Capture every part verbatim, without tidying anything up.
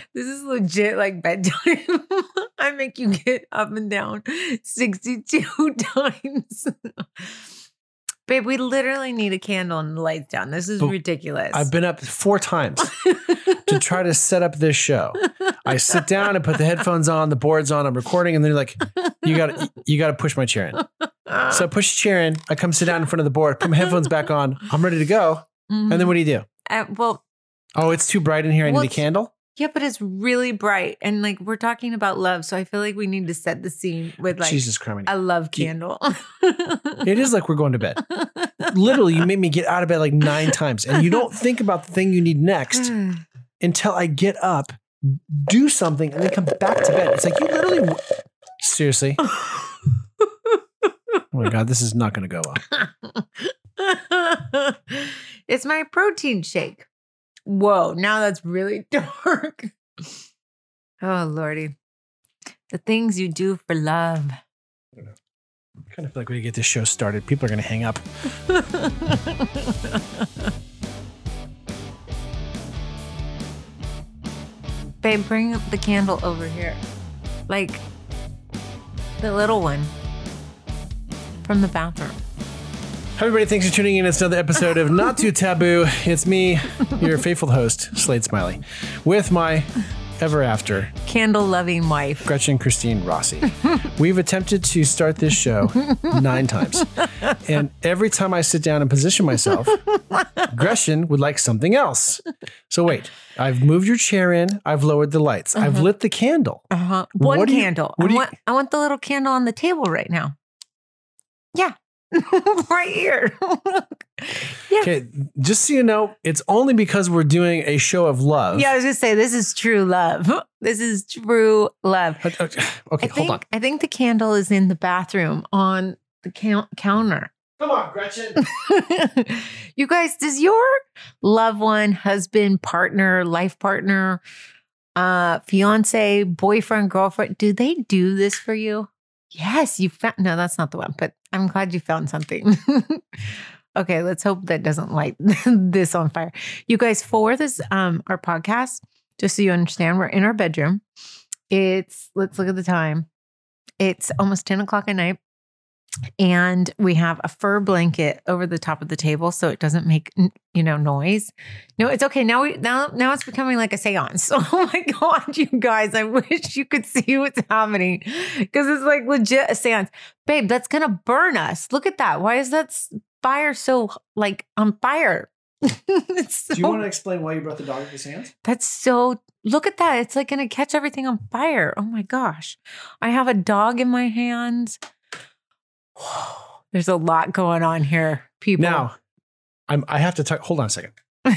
This is legit like bedtime. I make you get up and down sixty-two times. Babe, we literally need a candle and the lights down. This is but ridiculous. I've been up four times to try to set up this show. I sit down and put the headphones on, the board's on, I'm recording, and they're like, you gotta, you gotta push my chair in. So I push the chair in, I come sit down in front of the board, put my headphones back on, I'm ready to go. Mm-hmm. And then what do you do? Uh, well, oh, it's too bright in here. I well, need a candle. Yeah, but it's really bright. And like, we're talking about love. So I feel like we need to set the scene with like Jesus Christ, a love candle. It is like we're going to bed. Literally, you made me get out of bed like nine times. And you don't think about the thing you need next until I get up, do something, and then come back to bed. It's like you literally, seriously. Oh my God, this is not going to go well. It's my protein shake. Whoa, now that's really dark. Oh, Lordy. The things you do for love. I kind of feel like we get this show started, people are going to hang up. Babe, bring the candle over here. Like the little one from the bathroom. Hi, everybody. Thanks for tuning in. It's another episode of Not Too Taboo. It's me, your faithful host, Slade Smiley, with my ever after candle-loving wife, Gretchen Christine Rossi. We've attempted to start this show nine times. And every time I sit down and position myself, Gretchen would like something else. So wait, I've moved your chair in. I've lowered the lights. Uh-huh. I've lit the candle. Uh-huh. One what candle. You, I, want, you, I want the little candle on the table right now. Yeah. Right here. Yeah. Okay, just so you know, it's only because we're doing a show of love. Yeah, I was going to say, this is true love. This is true love. Okay, okay I hold think, on. I think the candle is in the bathroom on the count- counter. Come on, Gretchen. You guys, does your loved one, husband, partner, life partner, uh, fiance, boyfriend, girlfriend, do they do this for you? Yes, you found, no, that's not the one, but I'm glad you found something. Okay, let's hope that doesn't light this on fire. You guys, for this, um, our podcast, just so you understand, we're in our bedroom. It's, let's look at the time. It's almost ten o'clock at night. And we have a fur blanket over the top of the table so it doesn't make, you know, noise. No, it's okay. Now we now now it's becoming like a seance. Oh my God, you guys, I wish you could see what's happening because it's like legit a seance. Babe, that's going to burn us. Look at that. Why is that fire so like on fire? So, do you want to explain why you brought the dog to the seance? That's so, look at that. It's like going to catch everything on fire. Oh my gosh. I have a dog in my hands. There's a lot going on here, people. Now, I'm, I have to talk. Hold on a second. I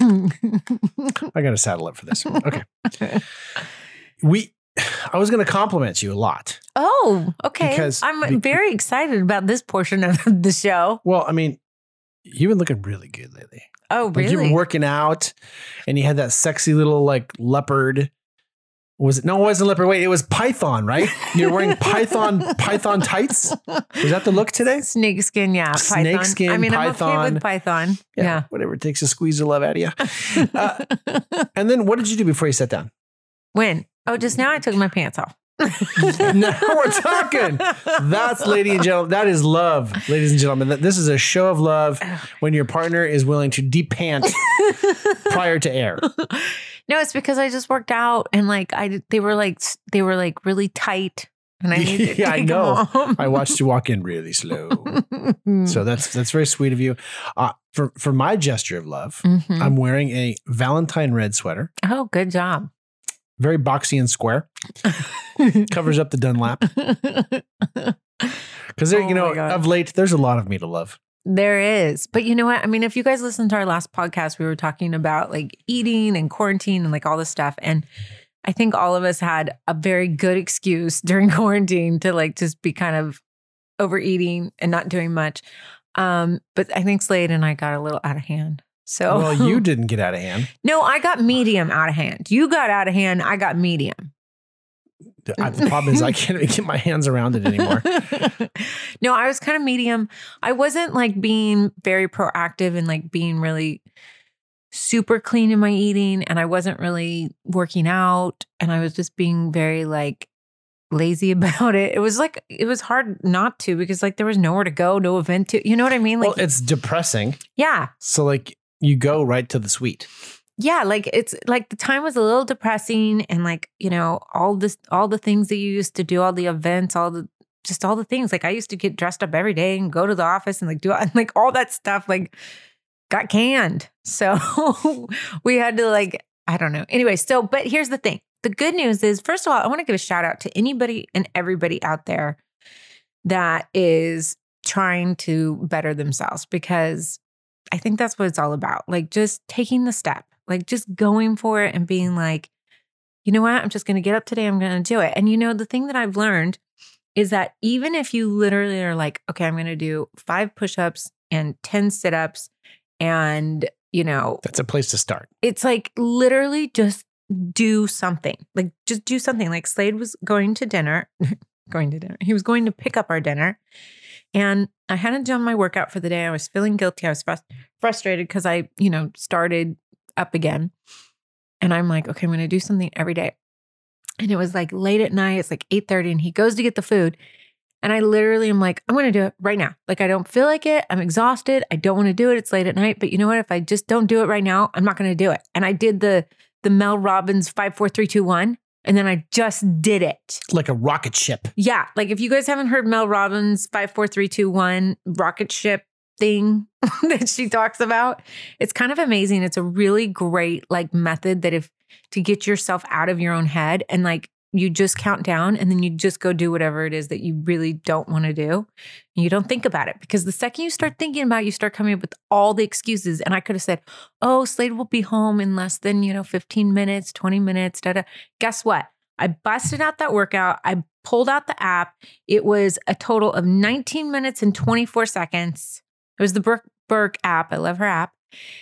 got to saddle up for this. Okay. We, I was going to compliment you a lot. Oh, okay. Because I'm be, very excited about this portion of the show. Well, I mean, you've been looking really good lately. Oh, really? Like you've been working out and you had that sexy little like leopard. Was it? No, it wasn't leopard. Wait, it was python, right? You're wearing python python tights? Was that the look today? Snake skin, yeah. Python. Snake skin, I mean, python. I'm okay with python. Yeah. yeah. Whatever it takes to squeeze the love out of you. Uh, and then what did you do before you sat down? When? Oh, just now I took my pants off. Now we're talking. That's, ladies and gentlemen, that is love, ladies and gentlemen. This is a show of love when your partner is willing to de-pant prior to air. No, it's because I just worked out and like I, they were like, they were like really tight, and I needed to yeah, take I know. them I watched you walk in really slow, so that's that's very sweet of you. Uh, for for my gesture of love, mm-hmm. I'm wearing a Valentine red sweater. Oh, good job. Very boxy and square. Covers up the Dunlap. Because oh you know, of late, there's a lot of me to love. There is. But you know what? I mean, if you guys listened to our last podcast, we were talking about like eating and quarantine and like all this stuff. And I think all of us had a very good excuse during quarantine to like just be kind of overeating and not doing much. Um, but I think Slade and I got a little out of hand. So well, you didn't get out of hand. No, I got medium out of hand. You got out of hand. I got medium. I, the problem is I can't even get my hands around it anymore. No, I was kind of medium. I wasn't like being very proactive and like being really super clean in my eating and I wasn't really working out and I was just being very like lazy about it. It was like, it was hard not to because like there was nowhere to go, no event to, you know what I mean? Like, well, it's depressing. Yeah. So like you go right to the sweet. Yeah. Like it's like the time was a little depressing and like, you know, all this, all the things that you used to do, all the events, all the, just all the things. Like I used to get dressed up every day and go to the office and like do and like all that stuff like got canned. So we had to like, I don't know. Anyway, so, but here's the thing. The good news is, first of all, I want to give a shout out to anybody and everybody out there that is trying to better themselves because I think that's what it's all about. Like just taking the step, like just going for it and being like, you know what? I'm just going to get up today. I'm going to do it. And you know, the thing that I've learned is that even if you literally are like, okay, I'm going to do five push-ups and ten sit-ups and, you know, that's a place to start. It's like literally just do something. Like just do something. Like Slade was going to dinner, going to dinner. He was going to pick up our dinner. And I hadn't done my workout for the day. I was feeling guilty. I was frust- frustrated because I, you know, started up again. And I'm like, okay, I'm going to do something every day. And it was like late at night. It's like eight thirty and he goes to get the food. And I literally am like, I'm going to do it right now. Like, I don't feel like it. I'm exhausted. I don't want to do it. It's late at night. But you know what? If I just don't do it right now, I'm not going to do it. And I did the the Mel Robbins five, four, three, two, one. And then I just did it. Like a rocket ship. Yeah. Like if you guys haven't heard Mel Robbins five, four, three, two, one rocket ship thing that she talks about, it's kind of amazing. It's a really great like method that if to get yourself out of your own head and like you just count down and then you just go do whatever it is that you really don't want to do. And you don't think about it because the second you start thinking about it, you start coming up with all the excuses. And I could have said, oh, Slade will be home in less than, you know, fifteen minutes, twenty minutes. Da, da. Guess what? I busted out that workout. I pulled out the app. It was a total of nineteen minutes and twenty-four seconds. It was the Brooke Burke app. I love her app.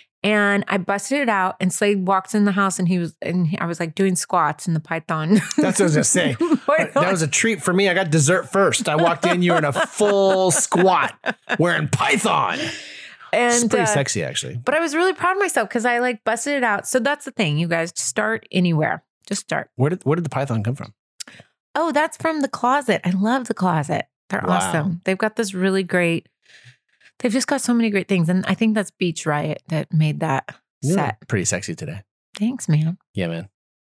And I busted it out and Slade walks in the house and he was, and I was like doing squats in the Python. That's what I was going to say. That was a treat for me. I got dessert first. I walked in, you were in a full squat wearing Python. And it's pretty uh, sexy actually. But I was really proud of myself because I like busted it out. So that's the thing, you guys, start anywhere. Just start. Where did, where did the Python come from? Oh, that's from The Closet. I love The Closet. They're Wow. awesome. They've got this really great, they've just got so many great things. And I think that's Beach Riot that made that You're set. pretty sexy today. Thanks, man. Yeah, man.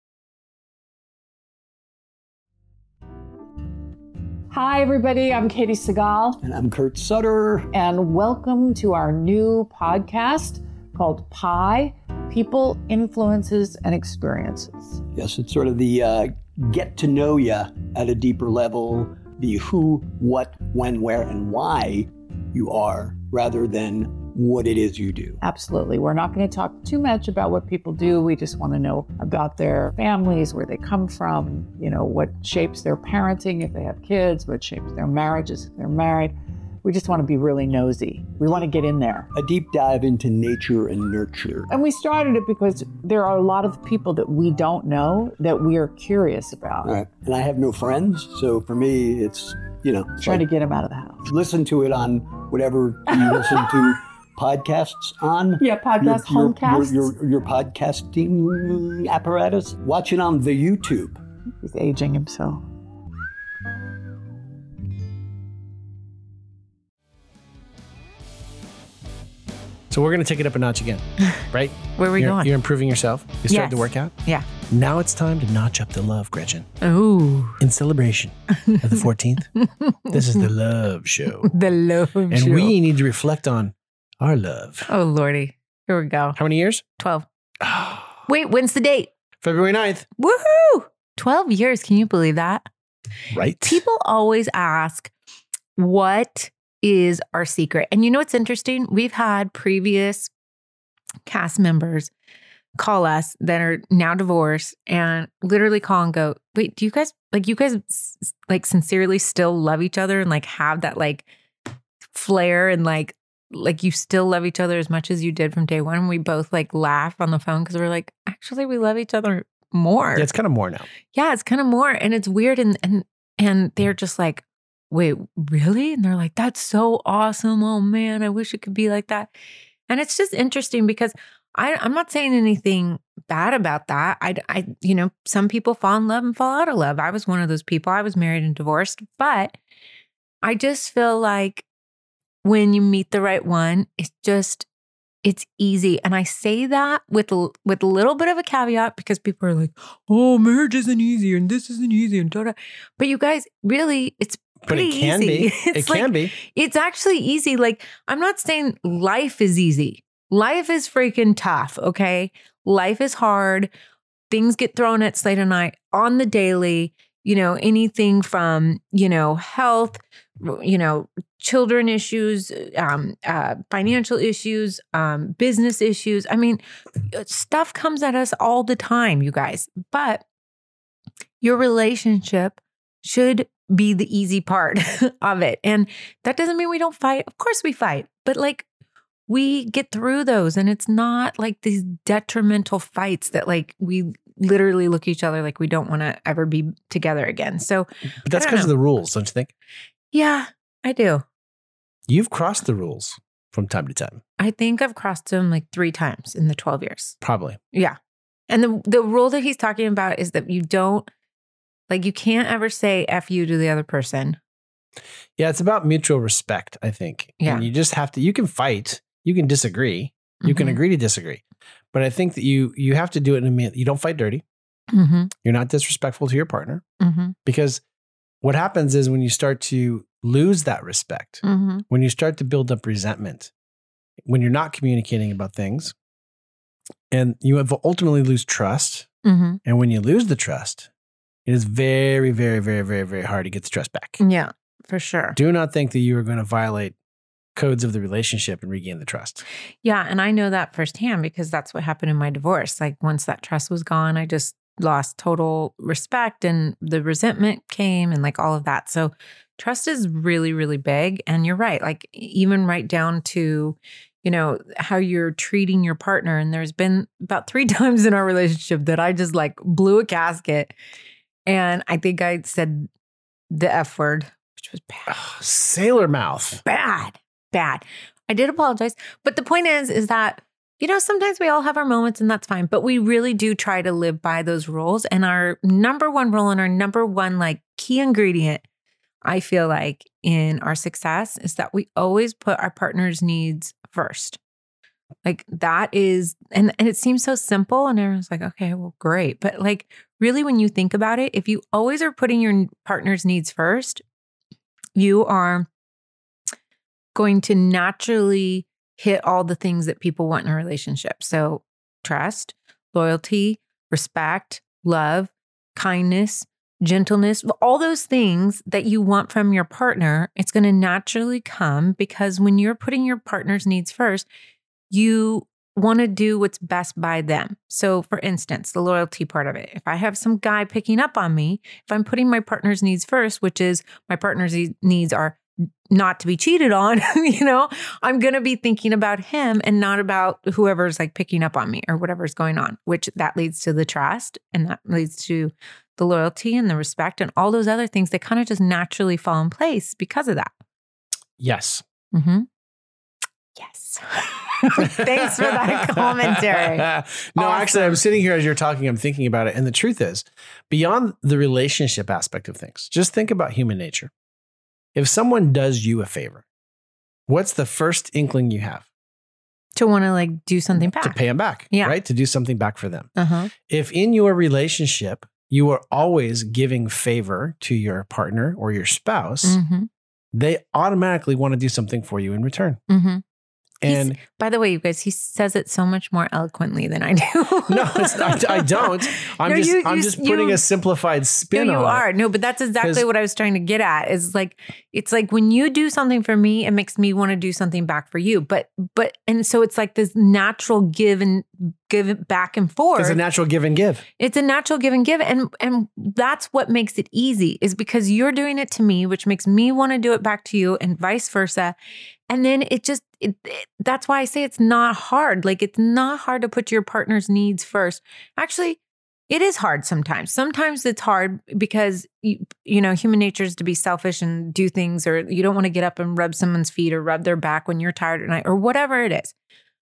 Hi, everybody. I'm Katie Segal. And I'm Kurt Sutter. And welcome to our new podcast called Pi, People, Influences, and Experiences. Yes, it's sort of the uh, get to know you at a deeper level, the who, what, when, where, and why you are, rather than what it is you do. Absolutely. We're not going to talk too much about what people do. We just want to know about their families, where they come from, you know, what shapes their parenting if they have kids, what shapes their marriages if they're married. We just want to be really nosy. We want to get in there. A deep dive into nature and nurture. And we started it because there are a lot of people that we don't know that we are curious about. All right. And I have no friends, so for me, it's, you know, Trying like, to get them out of the house. listen to it on whatever you listen to podcasts on. Yeah, podcast, your, homecasts. Your, your, your podcasting apparatus. Watch it on the YouTube. He's aging himself. So we're going to take it up a notch again, right? Where are we you're, going? You're improving yourself. You started Yes. the workout. Yeah. Now it's time to notch up the love, Gretchen. Ooh. In celebration of the fourteenth, this is the love show. The love And show. we need to reflect on our love. Oh, Lordy. Here we go. How many years? twelve. Wait, when's the date? February ninth. Woohoo! twelve years. Can you believe that? Right? People always ask, what is our secret? And you know what's interesting? We've had previous cast members call us that are now divorced and literally call and go, wait, do you guys, like, you guys s- like sincerely still love each other and like have that like flair and like, like you still love each other as much as you did from day one? And we both like laugh on the phone because we're like, actually, we love each other more. Yeah, it's kind of more now. Yeah, it's kind of more. And it's weird. And and and they're just like, wait, really? And they're like, that's so awesome. Oh man, I wish it could be like that. And it's just interesting because I, I'm not saying anything bad about that. I, I, you know, some people fall in love and fall out of love. I was one of those people. I was married and divorced, but I just feel like when you meet the right one, it's just, it's easy. And I say that with a, with a little bit of a caveat because people are like, oh, marriage isn't easy and this isn't easy and da-da. But you guys, really, it's pretty but it can easy. be. It's it like, can be. It's actually easy. Like, I'm not saying life is easy. Life is freaking tough, okay? Life is hard. Things get thrown at Slate and I on the daily, you know, anything from, you know, health, you know, children issues, um, uh, financial issues, um, business issues. I mean, stuff comes at us all the time, you guys. But your relationship should be the easy part of it. And that doesn't mean we don't fight. Of course we fight, but like, we get through those, and it's not like these detrimental fights that like we literally look at each other like we don't want to ever be together again. So, but that's because of the rules, don't you think? Yeah, I do. You've crossed the rules from time to time. I think I've crossed them like three times in the twelve years. Probably. Yeah. And the the rule that he's talking about is that you don't, like, you can't ever say F you to the other person. Yeah, it's about mutual respect, I think. Yeah. And you just have to, you can fight. You can disagree. You Mm-hmm. can agree to disagree. But I think that you you have to do it in a minute. You don't fight dirty. Mm-hmm. You're not disrespectful to your partner. Mm-hmm. Because what happens is when you start to lose that respect, Mm-hmm. when you start to build up resentment, when you're not communicating about things, and you have ultimately lose trust. Mm-hmm. And when you lose the trust, it is very, very, very, very, very hard to get the trust back. Yeah, for sure. Do not think that you are going to violate codes of the relationship and regain the trust. Yeah. And I know that firsthand because that's what happened in my divorce. Like, once that trust was gone, I just lost total respect and the resentment came and like all of that. So trust is really, really big. And you're right. Like, even right down to, you know, how you're treating your partner. And there's been about three times in our relationship that I just like blew a gasket. And I think I said the F word, which was bad. Ugh, sailor mouth. Bad. Bad. I did apologize. But the point is, is that, you know, sometimes we all have our moments and that's fine. But we really do try to live by those rules. And our number one rule and our number one like key ingredient, I feel like, in our success is that we always put our partner's needs first. Like, that is, and, and it seems so simple and everyone's like, okay, well, great. But like, really, when you think about it, if you always are putting your partner's needs first, you are going to naturally hit all the things that people want in a relationship. So trust, loyalty, respect, love, kindness, gentleness, all those things that you want from your partner, it's going to naturally come because when you're putting your partner's needs first, you want to do what's best by them. So for instance, the loyalty part of it, if I have some guy picking up on me, if I'm putting my partner's needs first, which is my partner's needs are not to be cheated on, you know, I'm going to be thinking about him and not about whoever's like picking up on me or whatever's going on, which that leads to the trust and that leads to the loyalty and the respect and all those other things that kind of just naturally fall in place because of that. Yes. Mm-hmm. Yes. Thanks for that commentary. No, Awesome. actually, I'm sitting here as you're talking, I'm thinking about it. And the truth is, beyond the relationship aspect of things, just think about human nature. If someone does you a favor, what's the first inkling you have? To want to like do something back. To pay them back, Yeah. right? To do something back for them. Uh-huh. If in your relationship, you are always giving favor to your partner or your spouse, Mm-hmm. they automatically want to do something for you in return. Mm-hmm. And By the way, you guys, he says it so much more eloquently than I do. no, it's not, I don't. I'm No, just, you- I'm you- just putting you- a simplified spin No, you on are. it. No, but that's exactly 'Cause- what I was trying to get at. Is like, it's like when you do something for me, it makes me want to do something back for you. But, but, and so it's like this natural give and give it back and forth. It's a natural give and give. It's a natural give and give. And, and that's what makes it easy is because you're doing it to me, which makes me want to do it back to you and vice versa. And then it just, it, it, that's why I say it's not hard. Like, it's not hard to put your partner's needs first. Actually, it is hard sometimes. Sometimes it's hard because, you, you know, human nature is to be selfish and do things, or you don't want to get up and rub someone's feet or rub their back when you're tired at night or whatever it is.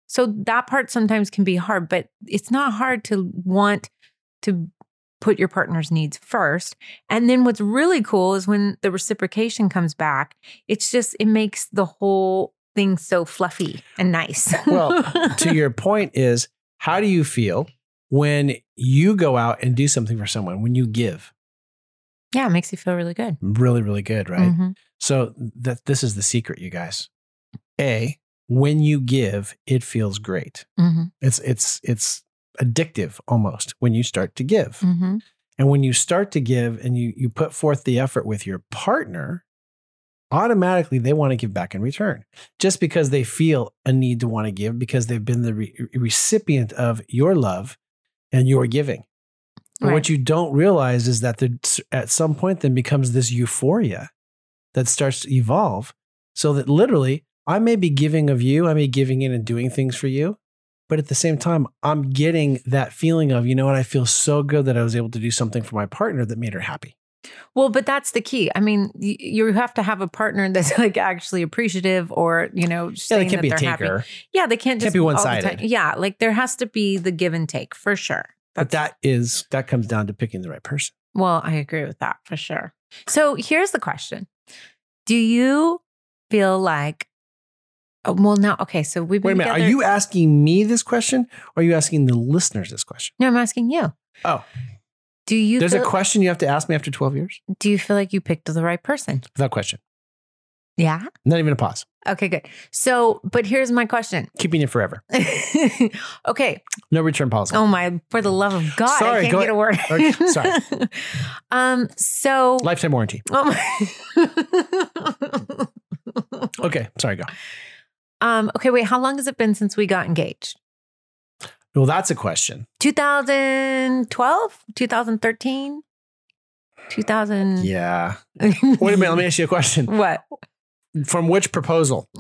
So that part sometimes can be hard, but it's not hard to want to put your partner's needs first. And then what's really cool is when the reciprocation comes back, it's just, it makes the whole thing so fluffy and nice. Well, to your point is, how do you feel when you go out and do something for someone, when you give? Yeah, it makes you feel really good. Really, really good, right? Mhm. So that this is the secret, you guys. A, when you give, it feels great. Mhm. It's it's it's addictive almost when you start to give. Mhm. And when you start to give and you you put forth the effort with your partner, automatically they want to give back in return, just because they feel a need to want to give because they've been the re- recipient of your love and your giving. And Right. what you don't realize is that there, at some point then becomes this euphoria that starts to evolve, so that literally I may be giving of you, I may be giving in and doing things for you, but at the same time, I'm getting that feeling of, you know what, I feel so good that I was able to do something for my partner that made her happy. Well, but that's the key. I mean, y- you have to have a partner that's like actually appreciative, or, you know, Yeah, saying they can't that be a they're happy. taker, Yeah, they can't Can't just be all the one-sided. time- Yeah, like there has to be the give and take for sure. but that is, that comes down to picking the right person. Well, I agree with that for sure. So here's the question. Do you feel like, oh, well, now, okay, so we've been Wait a minute, together- are you asking me this question or are you asking the listeners this question? No, I'm asking you. Oh, Do you there's feel, a question you have to ask me after twelve years? do you feel like you picked the right person? Without question. Yeah. Not even a pause. Okay, good. So, but here's my question. Keeping it forever. Okay. No return policy. Oh my, for the love of God, Sorry, I can't go get a word. Okay, sorry. um, so Lifetime warranty. oh my- Okay, sorry, go. um, okay, wait, how long has it been since we got engaged? Well, that's a question. twenty twelve? twenty thirteen? two thousand Yeah. Wait a minute, let me ask you a question. What? From which proposal?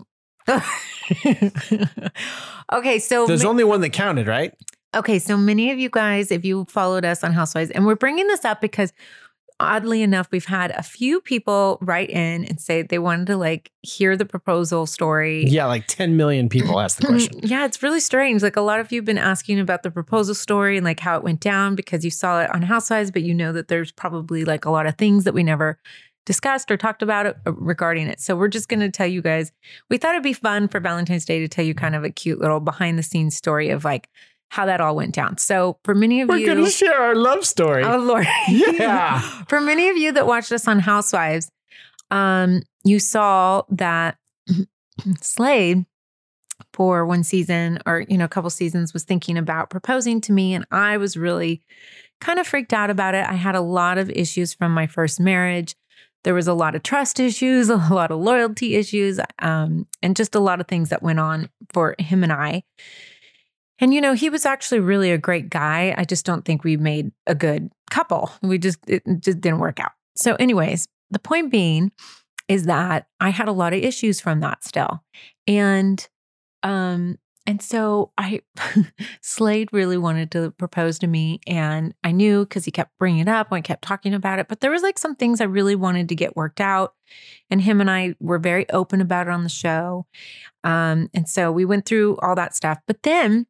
Okay, so There's ma- only one that counted, right? okay, so many of you guys, if you followed us on Housewives, and we're bringing this up because oddly enough, we've had a few people write in and say they wanted to like hear the proposal story. Yeah, like ten million people asked the question. Yeah, it's really strange. Like a lot of you have been asking about the proposal story and like how it went down because you saw it on Housewives, but you know that there's probably like a lot of things that we never discussed or talked about it, regarding it. So we're just going to tell you guys, we thought it'd be fun for Valentine's Day to tell you kind of a cute little behind the scenes story of like how that all went down. So for many of We're you, going to share our love story. oh Lord, Yeah. For many of you that watched us on Housewives, um, you saw that Slade for one season or, you know, a couple seasons was thinking about proposing to me. And I was really kind of freaked out about it. I had a lot of issues from my first marriage. There was a lot of trust issues, a lot of loyalty issues, um, and just a lot of things that went on for him and I. And, you know, he was actually really a great guy. I just don't think we made a good couple. We just, it just didn't work out. So anyways, the point being is that I had a lot of issues from that still. And, um, and so I, Slade really wanted to propose to me. And I knew because he kept bringing it up when I kept talking about it. But there was like some things I really wanted to get worked out. And him and I were very open about it on the show. Um, and so we went through all that stuff. But then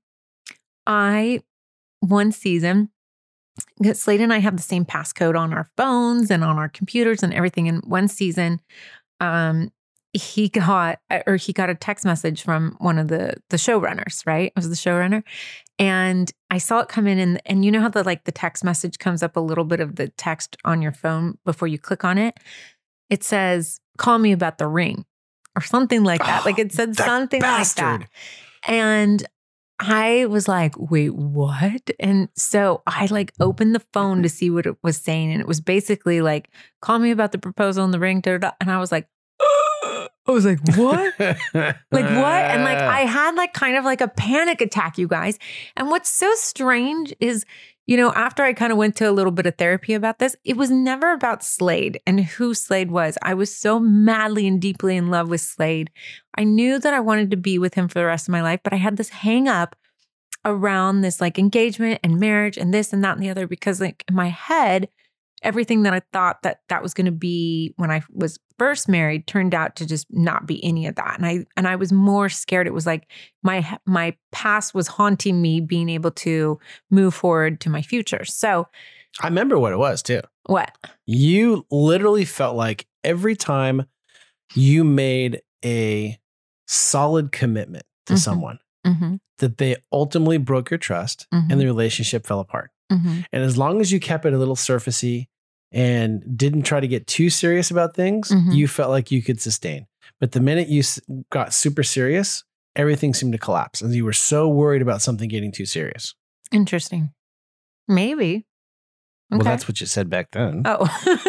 I, one season, Slade and I have the same passcode on our phones and on our computers and everything. And one season, um, he got, or he got a text message from one of the the showrunners, right? It was the showrunner. And I saw it come in and, and you know how the like the text message comes up a little bit of the text on your phone before you click on it? It says, call me about the ring or something like that. Like it said That something bastard. like that. And I was like, wait, what? And so I like opened the phone to see what it was saying. And it was basically like, call me about the proposal in the ring. Da, da, da. And I was like, I was like, what? Like what? And like I had like kind of like a panic attack, you guys. And what's so strange is, you know, after I kind of went to a little bit of therapy about this, it was never about Slade and who Slade was. I was so madly and deeply in love with Slade. I knew that I wanted to be with him for the rest of my life, but I had this hang up around this like engagement and marriage and this and that and the other because like in my head, everything that I thought that that was going to be when I was first married turned out to just not be any of that. And I and I was more scared. It was like my my past was haunting me being able to move forward to my future. So I remember what it was too. what? You literally felt like every time you made a solid commitment to Mhm. someone, Mm-hmm. that they ultimately broke your trust Mhm. and the relationship fell apart. Mm-hmm. And as long as you kept it a little surfacey and didn't try to get too serious about things, Mhm. you felt like you could sustain. But the minute you s- got super serious, everything seemed to collapse. And you were so worried about something getting too serious. Interesting. Maybe. Well, Okay. that's what you said back then. Oh.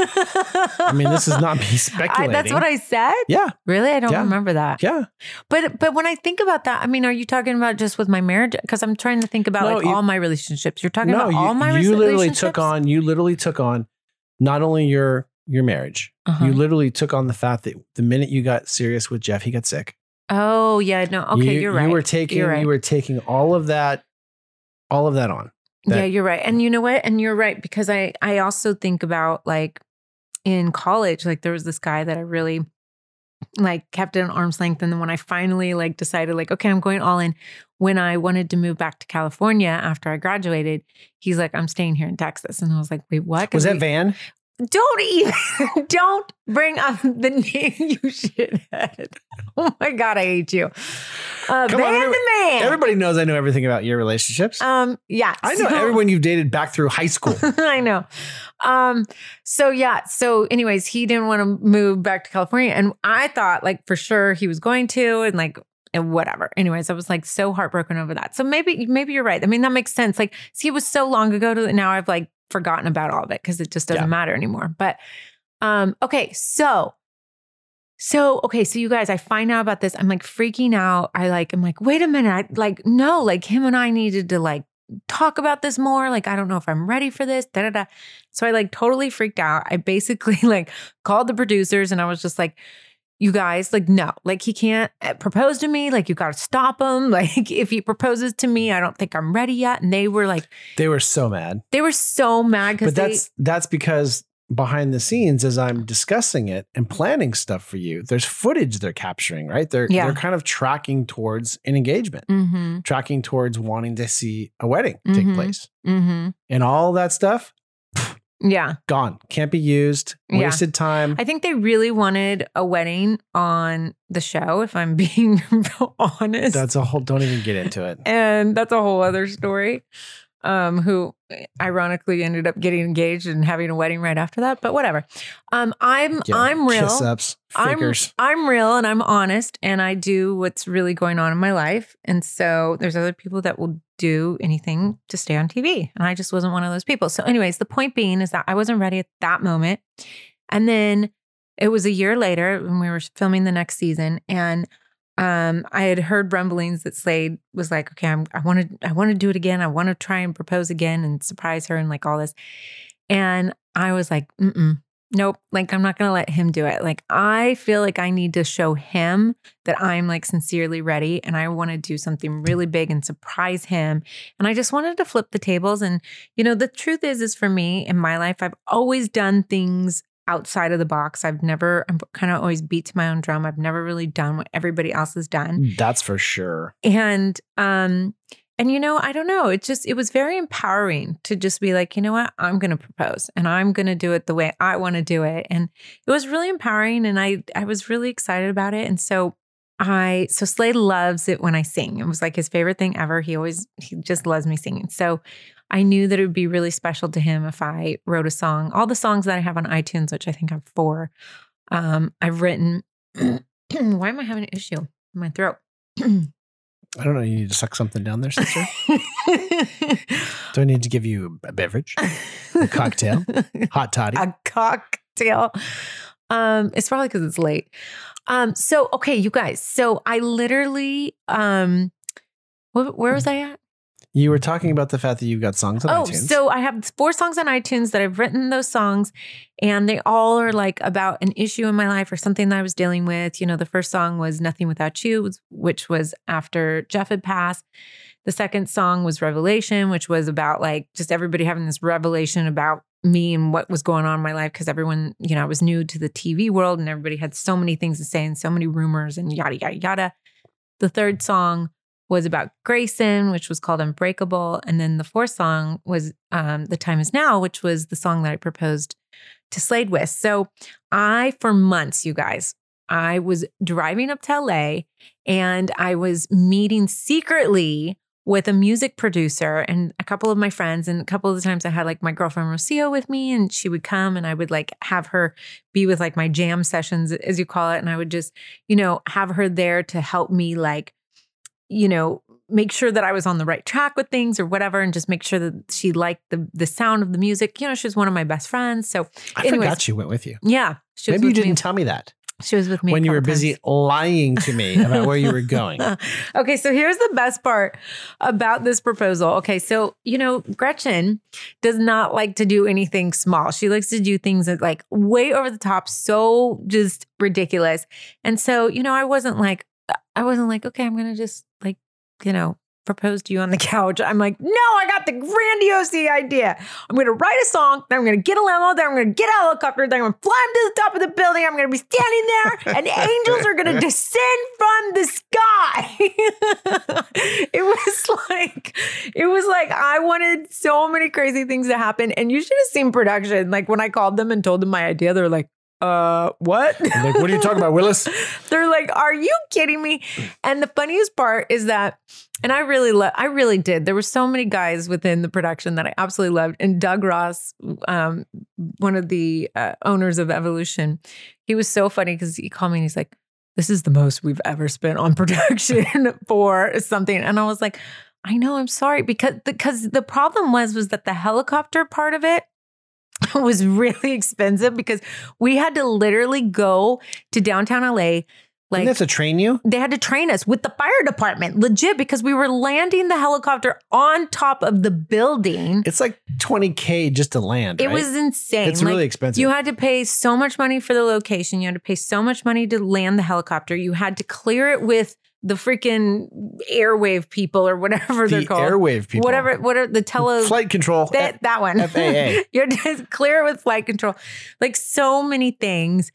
I mean, this is not me I, speculating. that's what I said? Yeah. Really? I don't Yeah. remember that. Yeah. But but when I think about that, I mean, are you talking about just with my marriage? Because I'm trying to think about No, like you- all my relationships. You're talking No, about you, all my you rela- literally relationships? took on, you literally took on not only your, your marriage, Uh-huh. you literally took on the fact that the minute you got serious with Jeff, he got sick. Oh yeah, no. Okay, you, you're right. You were taking, You're right. you were taking all of that, all of that on. That- yeah, you're right. And you know what? And you're right because I I also think about like in college, like there was this guy that I really like kept at an arm's length. And then when I finally like decided like, okay, I'm going all in, when I wanted to move back to California after I graduated, he's like, I'm staying here in Texas. And I was like, wait, what? 'Cause Was that we- Van? Don't even, don't bring up the name, you shithead. Oh my God, I hate you. Uh, Come on, Van every- the man. Everybody knows I know everything about your relationships. Um, yeah. I know so- everyone you've dated back through high school. I know. Um, so yeah. So anyways, he didn't want to move back to California. And I thought like for sure he was going to, and like, and whatever. Anyways, I was like so heartbroken over that. So maybe, maybe you're right. I mean, that makes sense. Like, see, it was so long ago to now I've like forgotten about all of it because it just doesn't Yeah. matter anymore. But um, okay, so So, okay, so you guys, I find out about this. I'm like freaking out. I like, I'm like, wait a minute. I like, no, like him and I needed to like talk about this more. Like, I don't know if I'm ready for this. Da da da. So I like totally freaked out. I basically like called the producers and I was just like, you guys, like, no, like he can't propose to me. Like, you got to stop him. Like, if he proposes to me, I don't think I'm ready yet. And they were like, They were so mad. they were so mad because But that's that's because behind the scenes, as I'm discussing it and planning stuff for you, there's footage they're capturing, right? They're Yeah. they're kind of tracking towards an engagement, Mm-hmm, tracking towards wanting to see a wedding take Mhm. place. mm-hmm. And all that stuff, Yeah. gone. Can't be used. Yeah. Wasted time. I think they really wanted a wedding on the show, if I'm being honest. That's a whole don't even get into it. and that's a whole other story. Um, who ironically ended up getting engaged and having a wedding right after that, but whatever. Um, I'm Yeah, I'm real. Kiss ups, I'm figures. I'm real and I'm honest and I do what's really going on in my life. And so there's other people that will do anything to stay on T V. And I just wasn't one of those people. So anyways, the point being is that I wasn't ready at that moment. And then it was a year later when we were filming the next season and um, I had heard rumblings that Slade was like, okay, I'm, I want to, I want to do it again. I want to try and propose again and surprise her and like all this. And I was like, mm-mm, nope. Like, I'm not going to let him do it. Like, I feel like I need to show him that I'm like sincerely ready and I want to do something really big and surprise him. And I just wanted to flip the tables. And, you know, the truth is, is for me in my life, I've always done things outside of the box. I've never, I'm kind of always beat to my own drum. I've never really done what everybody else has done. That's for sure. And, um, and you know, I don't know. It just, it was very empowering to just be like, you know what, I'm going to propose and I'm going to do it the way I want to do it. And it was really empowering. And I, I was really excited about it. And so I, so Slade loves it when I sing. It was like his favorite thing ever. He always, he just loves me singing. So I knew that it would be really special to him if I wrote a song. All the songs that I have on iTunes, which I think I have four, um, I've written. Why am I having an issue in my throat? I don't know. You need to suck something down there, sister. Do I need to give you a beverage? A cocktail? Hot toddy? A cocktail. Um, it's probably because it's late. Um, so okay, you guys. So I literally, um, wh- where was I at? You were talking about the fact that you've got songs on Oh, iTunes. so I have four songs on iTunes that I've written those songs, and they all are like about an issue in my life or something that I was dealing with. You know, the first song was Nothing Without You, which was after Jeff had passed. The second song was Revelation, which was about like just everybody having this revelation about me and what was going on in my life. Cause everyone, you know, I was new to the T V world and everybody had so many things to say and so many rumors and yada, yada, yada. The third song was about Grayson, which was called Unbreakable. And then the fourth song was um, The Time Is Now, which was the song that I proposed to Slade with. So I, for months, you guys, I was driving up to L A and I was meeting secretly with a music producer and a couple of my friends. And a couple of the times I had like my girlfriend Rocio with me and she would come and I would like have her be with like my jam sessions, as you call it. And I would just, you know, have her there to help me like, you know, make sure that I was on the right track with things or whatever, and just make sure that she liked the the sound of the music. You know, she was one of my best friends. So I anyways, forgot she went with you. Yeah. She was Maybe you with didn't me. tell me that. She was with me when a you were couple busy times. lying to me about where you were going. Okay, so here's the best part about this proposal. Okay, so, you know, Gretchen does not like to do anything small. She likes to do things that like way over the top, so just ridiculous. And so, you know, I wasn't like, I wasn't like, okay, I'm going to just like, you know, propose to you on the couch. I'm like, no, I got the grandiose idea. I'm going to write a song, then I'm going to get a limo, then I'm going to get a helicopter, then I'm going to fly him to the top of the building. I'm going to be standing there and angels are going to descend from the sky. It was like, it was like, I wanted so many crazy things to happen. And you should have seen production. Like when I called them and told them my idea, they're like, uh, what? I'm like, what are you talking about, Willis? They're like, are you kidding me? And the funniest part is that, and I really love, I really did. There were so many guys within the production that I absolutely loved. And Doug Ross, um, one of the uh, owners of Evolution, he was so funny because he called me and he's like, this is the most we've ever spent on production for something. And I was like, I know, I'm sorry. Because, because the problem was, was that the helicopter part of it was really expensive because we had to literally go to downtown L A. Like, Didn't they have to train you? They had to train us with the fire department, legit, because we were landing the helicopter on top of the building. It's like twenty K just to land. It right? was insane. It's Like, really expensive. You had to pay so much money for the location. You had to pay so much money to land the helicopter. You had to clear it with the freaking airwave people or whatever the they're called. airwave people. Whatever, what are the tele Flight control. that that one. F A A. You're just clear with flight control. Like so many things.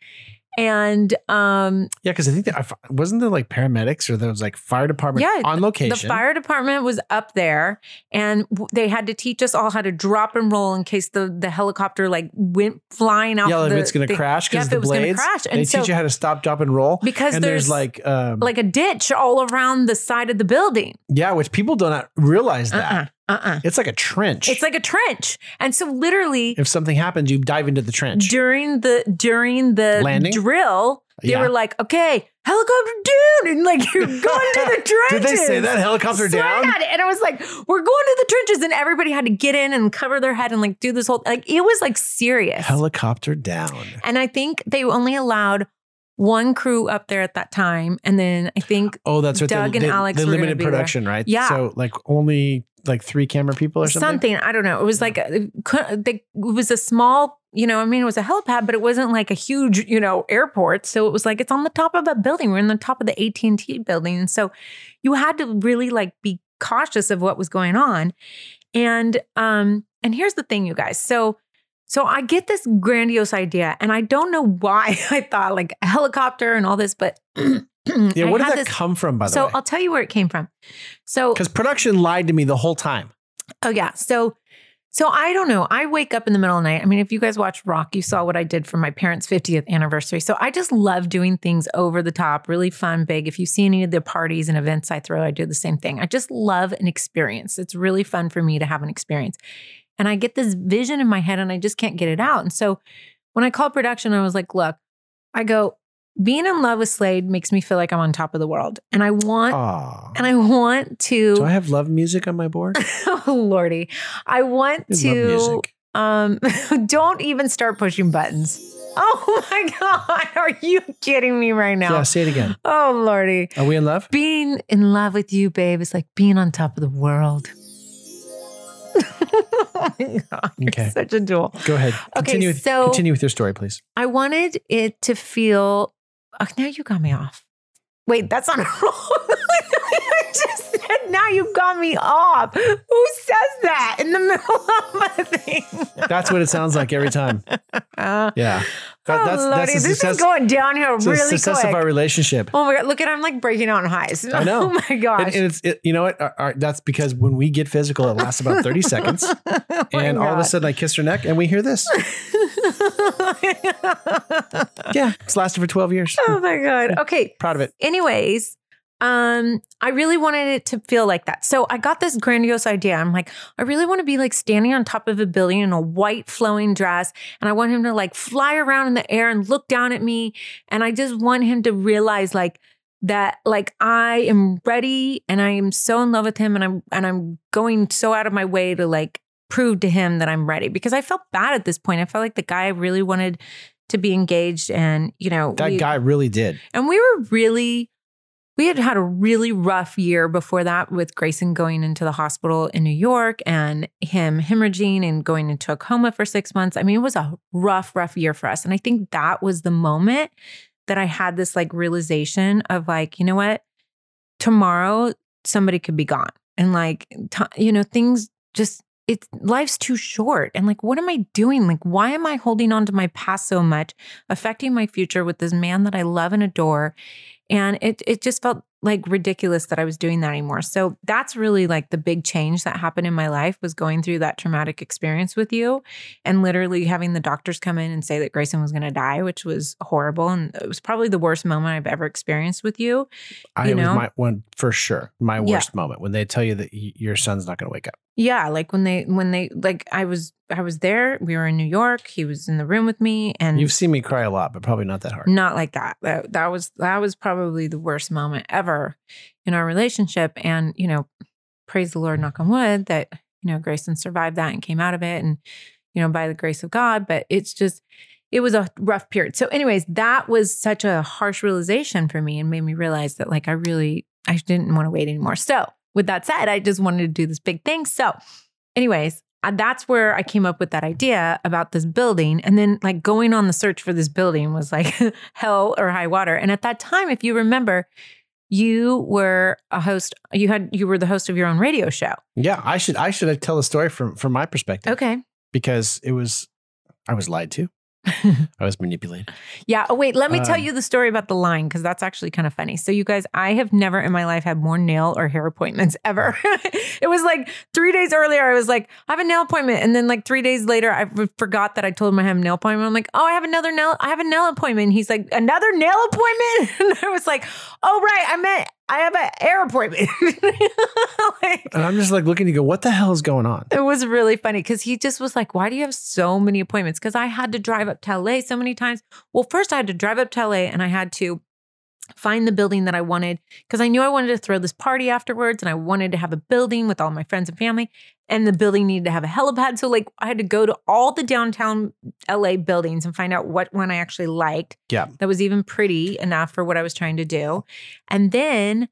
And um Yeah, because I think that wasn't there like paramedics or there was like fire department yeah, on location. the fire department was up there and w- they had to teach us all how to drop and roll in case the, the helicopter like went flying out. Yeah, like the, if it's going to the- crash yeah, because if the it was gonna blades. crash. And They so, teach you how to stop, drop, and roll. because and there's, there's like um, like a ditch all around the side of the building. yeah, which people do not realize that. Uh-uh. Uh-uh. It's like a trench. It's like a trench. And so literally if something happens, you dive into the trench. during the during the Landing? drill, they Yeah. were like, okay, helicopter down. And like, you're going to the trenches. Did they say that? Helicopter Swear down? at it. And I was like, we're going to the trenches. And everybody had to get in and cover their head and like do this whole, like, it was like serious. Helicopter down. And I think they only allowed one crew up there at that time. And then I think Oh, that's right. Doug the, and the, Alex the were gonna limited be there. production, right? Yeah. So like only like three camera people or something. something, I don't know. It was like, a, it was a small, you know, I mean, it was a helipad, but it wasn't like a huge, you know, airport. So it was like, it's on the top of a building. We're in the top of the A T and T building. And so you had to really like be cautious of what was going on. And, um, and here's the thing, you guys. So, so I get this grandiose idea and I don't know why I thought like a helicopter and all this, but Yeah, I where did had that this- come from, by the So way? I'll tell you where it came from. So Because production lied to me the whole time. Oh yeah. So so I don't know. I wake up in the middle of the night. I mean, if you guys watch Rock, you saw what I did for my parents' fiftieth anniversary. So I just love doing things over the top, really fun, big. If you see any of the parties and events I throw, I do the same thing. I just love an experience. It's really fun for me to have an experience. And I get this vision in my head and I just can't get it out. And so when I called production, I was like, look, I go, being in love with Slade makes me feel like I'm on top of the world. And I want Aw. and I want to Do I have love music on my board? oh Lordy. I want I love to music. um don't even start pushing buttons. Oh my God. Are you kidding me right now? Yeah, say it again. Oh Lordy. Are we in love? Being in love with you, babe, is like being on top of the world. Oh my God. You're Okay. such a jewel. Go ahead. Okay, Continue, with, so- continue with your story, please. I wanted it to feel oh, now you got me off. Wait, that's not wrong. just said, now you got me off. Who says that in the middle of a thing? That's what it sounds like every time. Uh, Yeah. That, oh, that's, Lordy, that's the this success, is going downhill it's the really success quick. of our relationship. Oh my God, look at I'm like breaking out in highs. I know. Oh my gosh. And, and it's, it, you know what? Our- our- that's because when we get physical, it lasts about thirty seconds. Oh my And all of a God. sudden I kiss her neck and we hear this. Yeah. It's lasted for twelve years. Oh my God. Okay. Proud of it. Anyways, um, I really wanted it to feel like that. So I got this grandiose idea. I'm like, I really want to be like standing on top of a building in a white flowing dress. And I want him to like fly around in the air and look down at me. And I just want him to realize like that, like I am ready and I am so in love with him. And I'm, and I'm going so out of my way to like prove to him that I'm ready, because I felt bad at this point. I felt like the guy I really wanted to be engaged, and, you know, That we- guy really did. and we were really, we had had a really rough year before that with Grayson going into the hospital in New York and him hemorrhaging and going into a coma for six months. I mean, it was a rough, rough year for us. And I think that was the moment that I had this like realization of like, you know what, tomorrow somebody could be gone. And like, t- you know, things just, it's life's too short. And like, what am I doing? Like, why am I holding on to my past so much, affecting my future with this man that I love and adore? And it it just felt like ridiculous that I was doing that anymore. So that's really like the big change that happened in my life, was going through that traumatic experience with you and literally having the doctors come in and say that Grayson was going to die, which was horrible. And it was probably the worst moment I've ever experienced with you. I You it was know? my one for sure. My Yeah. worst moment when they tell you that y- your son's not going to wake up. Yeah, like when they when they like I was I was there, we were in New York, he was in the room with me, and You've seen me cry a lot, but probably not that hard. not like that. That that was that was probably the worst moment ever in our relationship. And, you know, praise the Lord, knock on wood, that, you know, Grayson survived that and came out of it, and, you know, by the grace of God. But it's just, it was a rough period. So anyways, that was such a harsh realization for me and made me realize that like I really, I didn't want to wait anymore. So with that said, I just wanted to do this big thing. So anyways, uh, that's where I came up with that idea about this building. And then like going on the search for this building was like hell or high water. And at that time, if you remember, you were a host, you had, you were the host of your own radio show. Yeah, I should I should tell a story from from my perspective. Okay. Because it was I was lied to. I was manipulated. Yeah. Oh, wait, let me tell Um, you the story about the line, because that's actually kind of funny. So, you guys, I have never in my life had more nail or hair appointments ever. It was like three days earlier, I was like, I have a nail appointment. And then like three days later, I f- forgot that I told him I have a nail appointment. I'm like, oh, I have another nail. I have a nail appointment. And he's like, another nail appointment? And I was like, oh, right. I meant I have an air appointment. Like, And I'm just like looking to go, what the hell is going on? it was really funny because he just was like, why do you have so many appointments? Because I had to drive up to L A so many times. Well, first I had to drive up to L A and I had to find the building that I wanted, because I knew I wanted to throw this party afterwards and I wanted to have a building with all my friends and family, and the building needed to have a helipad. So like I had to go to all the downtown L A buildings and find out what one I actually liked. Yeah. That was even pretty enough for what I was trying to do. And then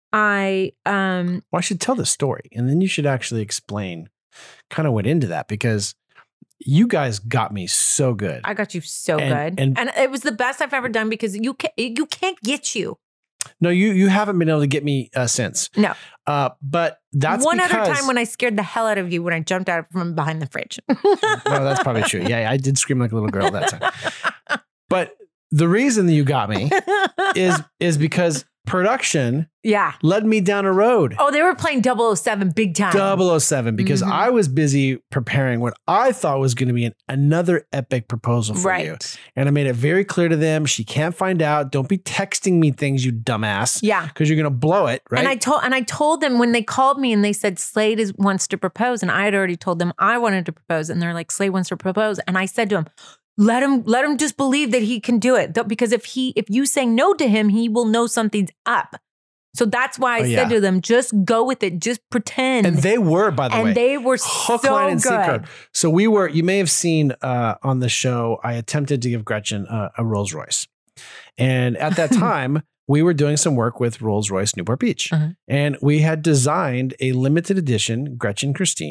I um Well, I should tell the story, and then you should actually explain kind of what into that, because you guys got me so good. I got you so And- good. and- And, it was the best I've ever done, because you can't, you can't get you. No, you you haven't been able to get me uh, since. No. Uh, but that's One because, other time when I scared the hell out of you when I jumped out from behind the fridge. No, that's probably true. Yeah, I did scream like a little girl that time. But the reason that you got me is is because production Yeah. led me down a road. Oh, they were playing double oh seven big time. double oh seven, because Mhm. I was busy preparing what I thought was going to be an, another epic proposal for Right. you. And I made it very clear to them, she can't find out. Don't be texting me things, you dumbass. Yeah. Because you're going to blow it, right? And I told and I told them when they called me and they said Slade is wants to propose, and I had already told them I wanted to propose, and they're like, Slade wants to propose, and I said to him, let him let him just believe that he can do it, Th- because if he if you say no to him, he will know something's up. So that's why I Oh, said yeah. to them, just go with it, just pretend. and they were, by the And way. they were hook, so line, and good. sinker. So we were, you may have seen uh, on the show, I attempted to give Gretchen a, a Rolls Royce. And at that time, we were doing some work with Rolls Royce Newport Beach. Uh-huh. And we had designed a limited edition Gretchen Christine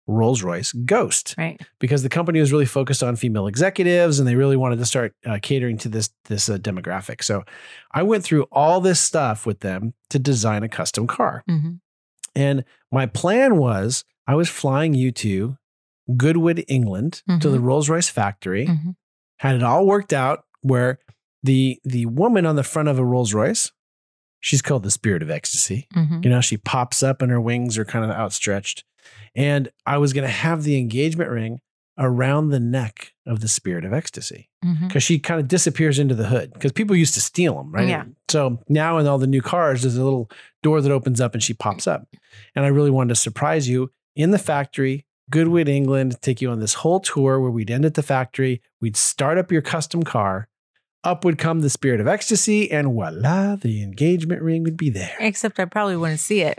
Rolls-Royce Ghost. Right. Because the company was really focused on female executives and they really wanted to start uh, catering to this, this uh, demographic. So I went through all this stuff with them to design a custom car. Mm-hmm. And my plan was I was flying you to Goodwood, England, Mm-hmm. to the Rolls-Royce factory, Mm-hmm. had it all worked out where the, the woman on the front of a Rolls-Royce, she's called the Spirit of Ecstasy. Mm-hmm. You know, she pops up and her wings are kind of outstretched. And I was going to have the engagement ring around the neck of the Spirit of Ecstasy Mm-hmm. because she kind of disappears into the hood because people used to steal them, right? Yeah. So now in all the new cars, there's a little door that opens up and she pops up. And I really wanted to surprise you in the factory, Goodwood, England, take you on this whole tour where we'd end at the factory. We'd start up your custom car. Up would come the Spirit of Ecstasy, and voila, the engagement ring would be there. Except I probably wouldn't see it.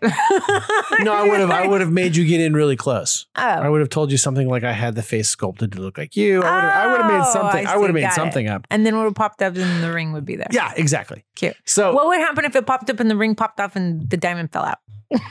No, I would have. I would have made you get in really close. Oh. I would have told you something like I had the face sculpted to look like you. I would have, I would have made Oh, something. I I, would have see. made Got something up. And then what would popped up and the ring would be there. Yeah, exactly. Cute. So What would happen if it popped up and the ring popped off and the diamond fell out?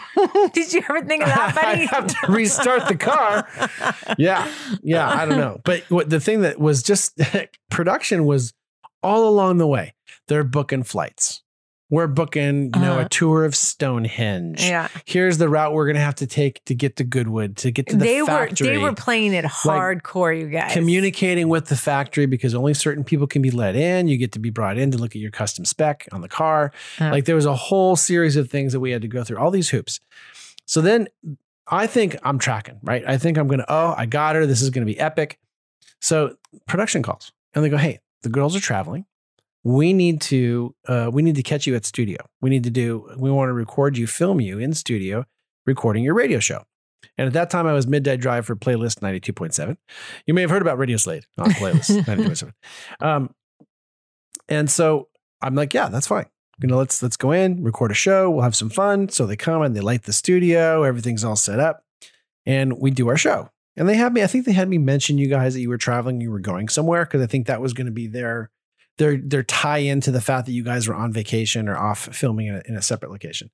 Did you ever think of that, I buddy? have to restart the car. Yeah, yeah. I don't know, but what the thing that was just production was all along the way. They're booking flights. We're booking, you know, Uh-huh. a tour of Stonehenge. Yeah. Here's the route we're going to have to take to get to Goodwood, to get to the They were factory. they were playing it hardcore, you guys. Communicating with the factory because only certain people can be let in. You get to be brought in to look at your custom spec on the car. Uh. Like there was a whole series of things that we had to go through, all these hoops. So then I think I'm tracking, right? I think I'm going to, oh, I got her. This is going to be epic. So production calls and they go, hey, the girls are traveling. We need to, uh, we need to catch you at studio. We need to do, we want to record you, film you in studio, recording your radio show. And at that time I was midday drive for Playlist ninety-two point seven. You may have heard about Radio Slate on Playlist ninety-two point seven. Um, and so I'm like, yeah, that's fine. You know, let's, let's go in, record a show. We'll have some fun. So they come and they light the studio. Everything's all set up and we do our show. And they had me, I think they had me mention you guys that you were traveling, you were going somewhere. Cause I think that was going to be their, their, their tie into the fact that you guys were on vacation or off filming in a, in a separate location.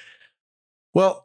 Well,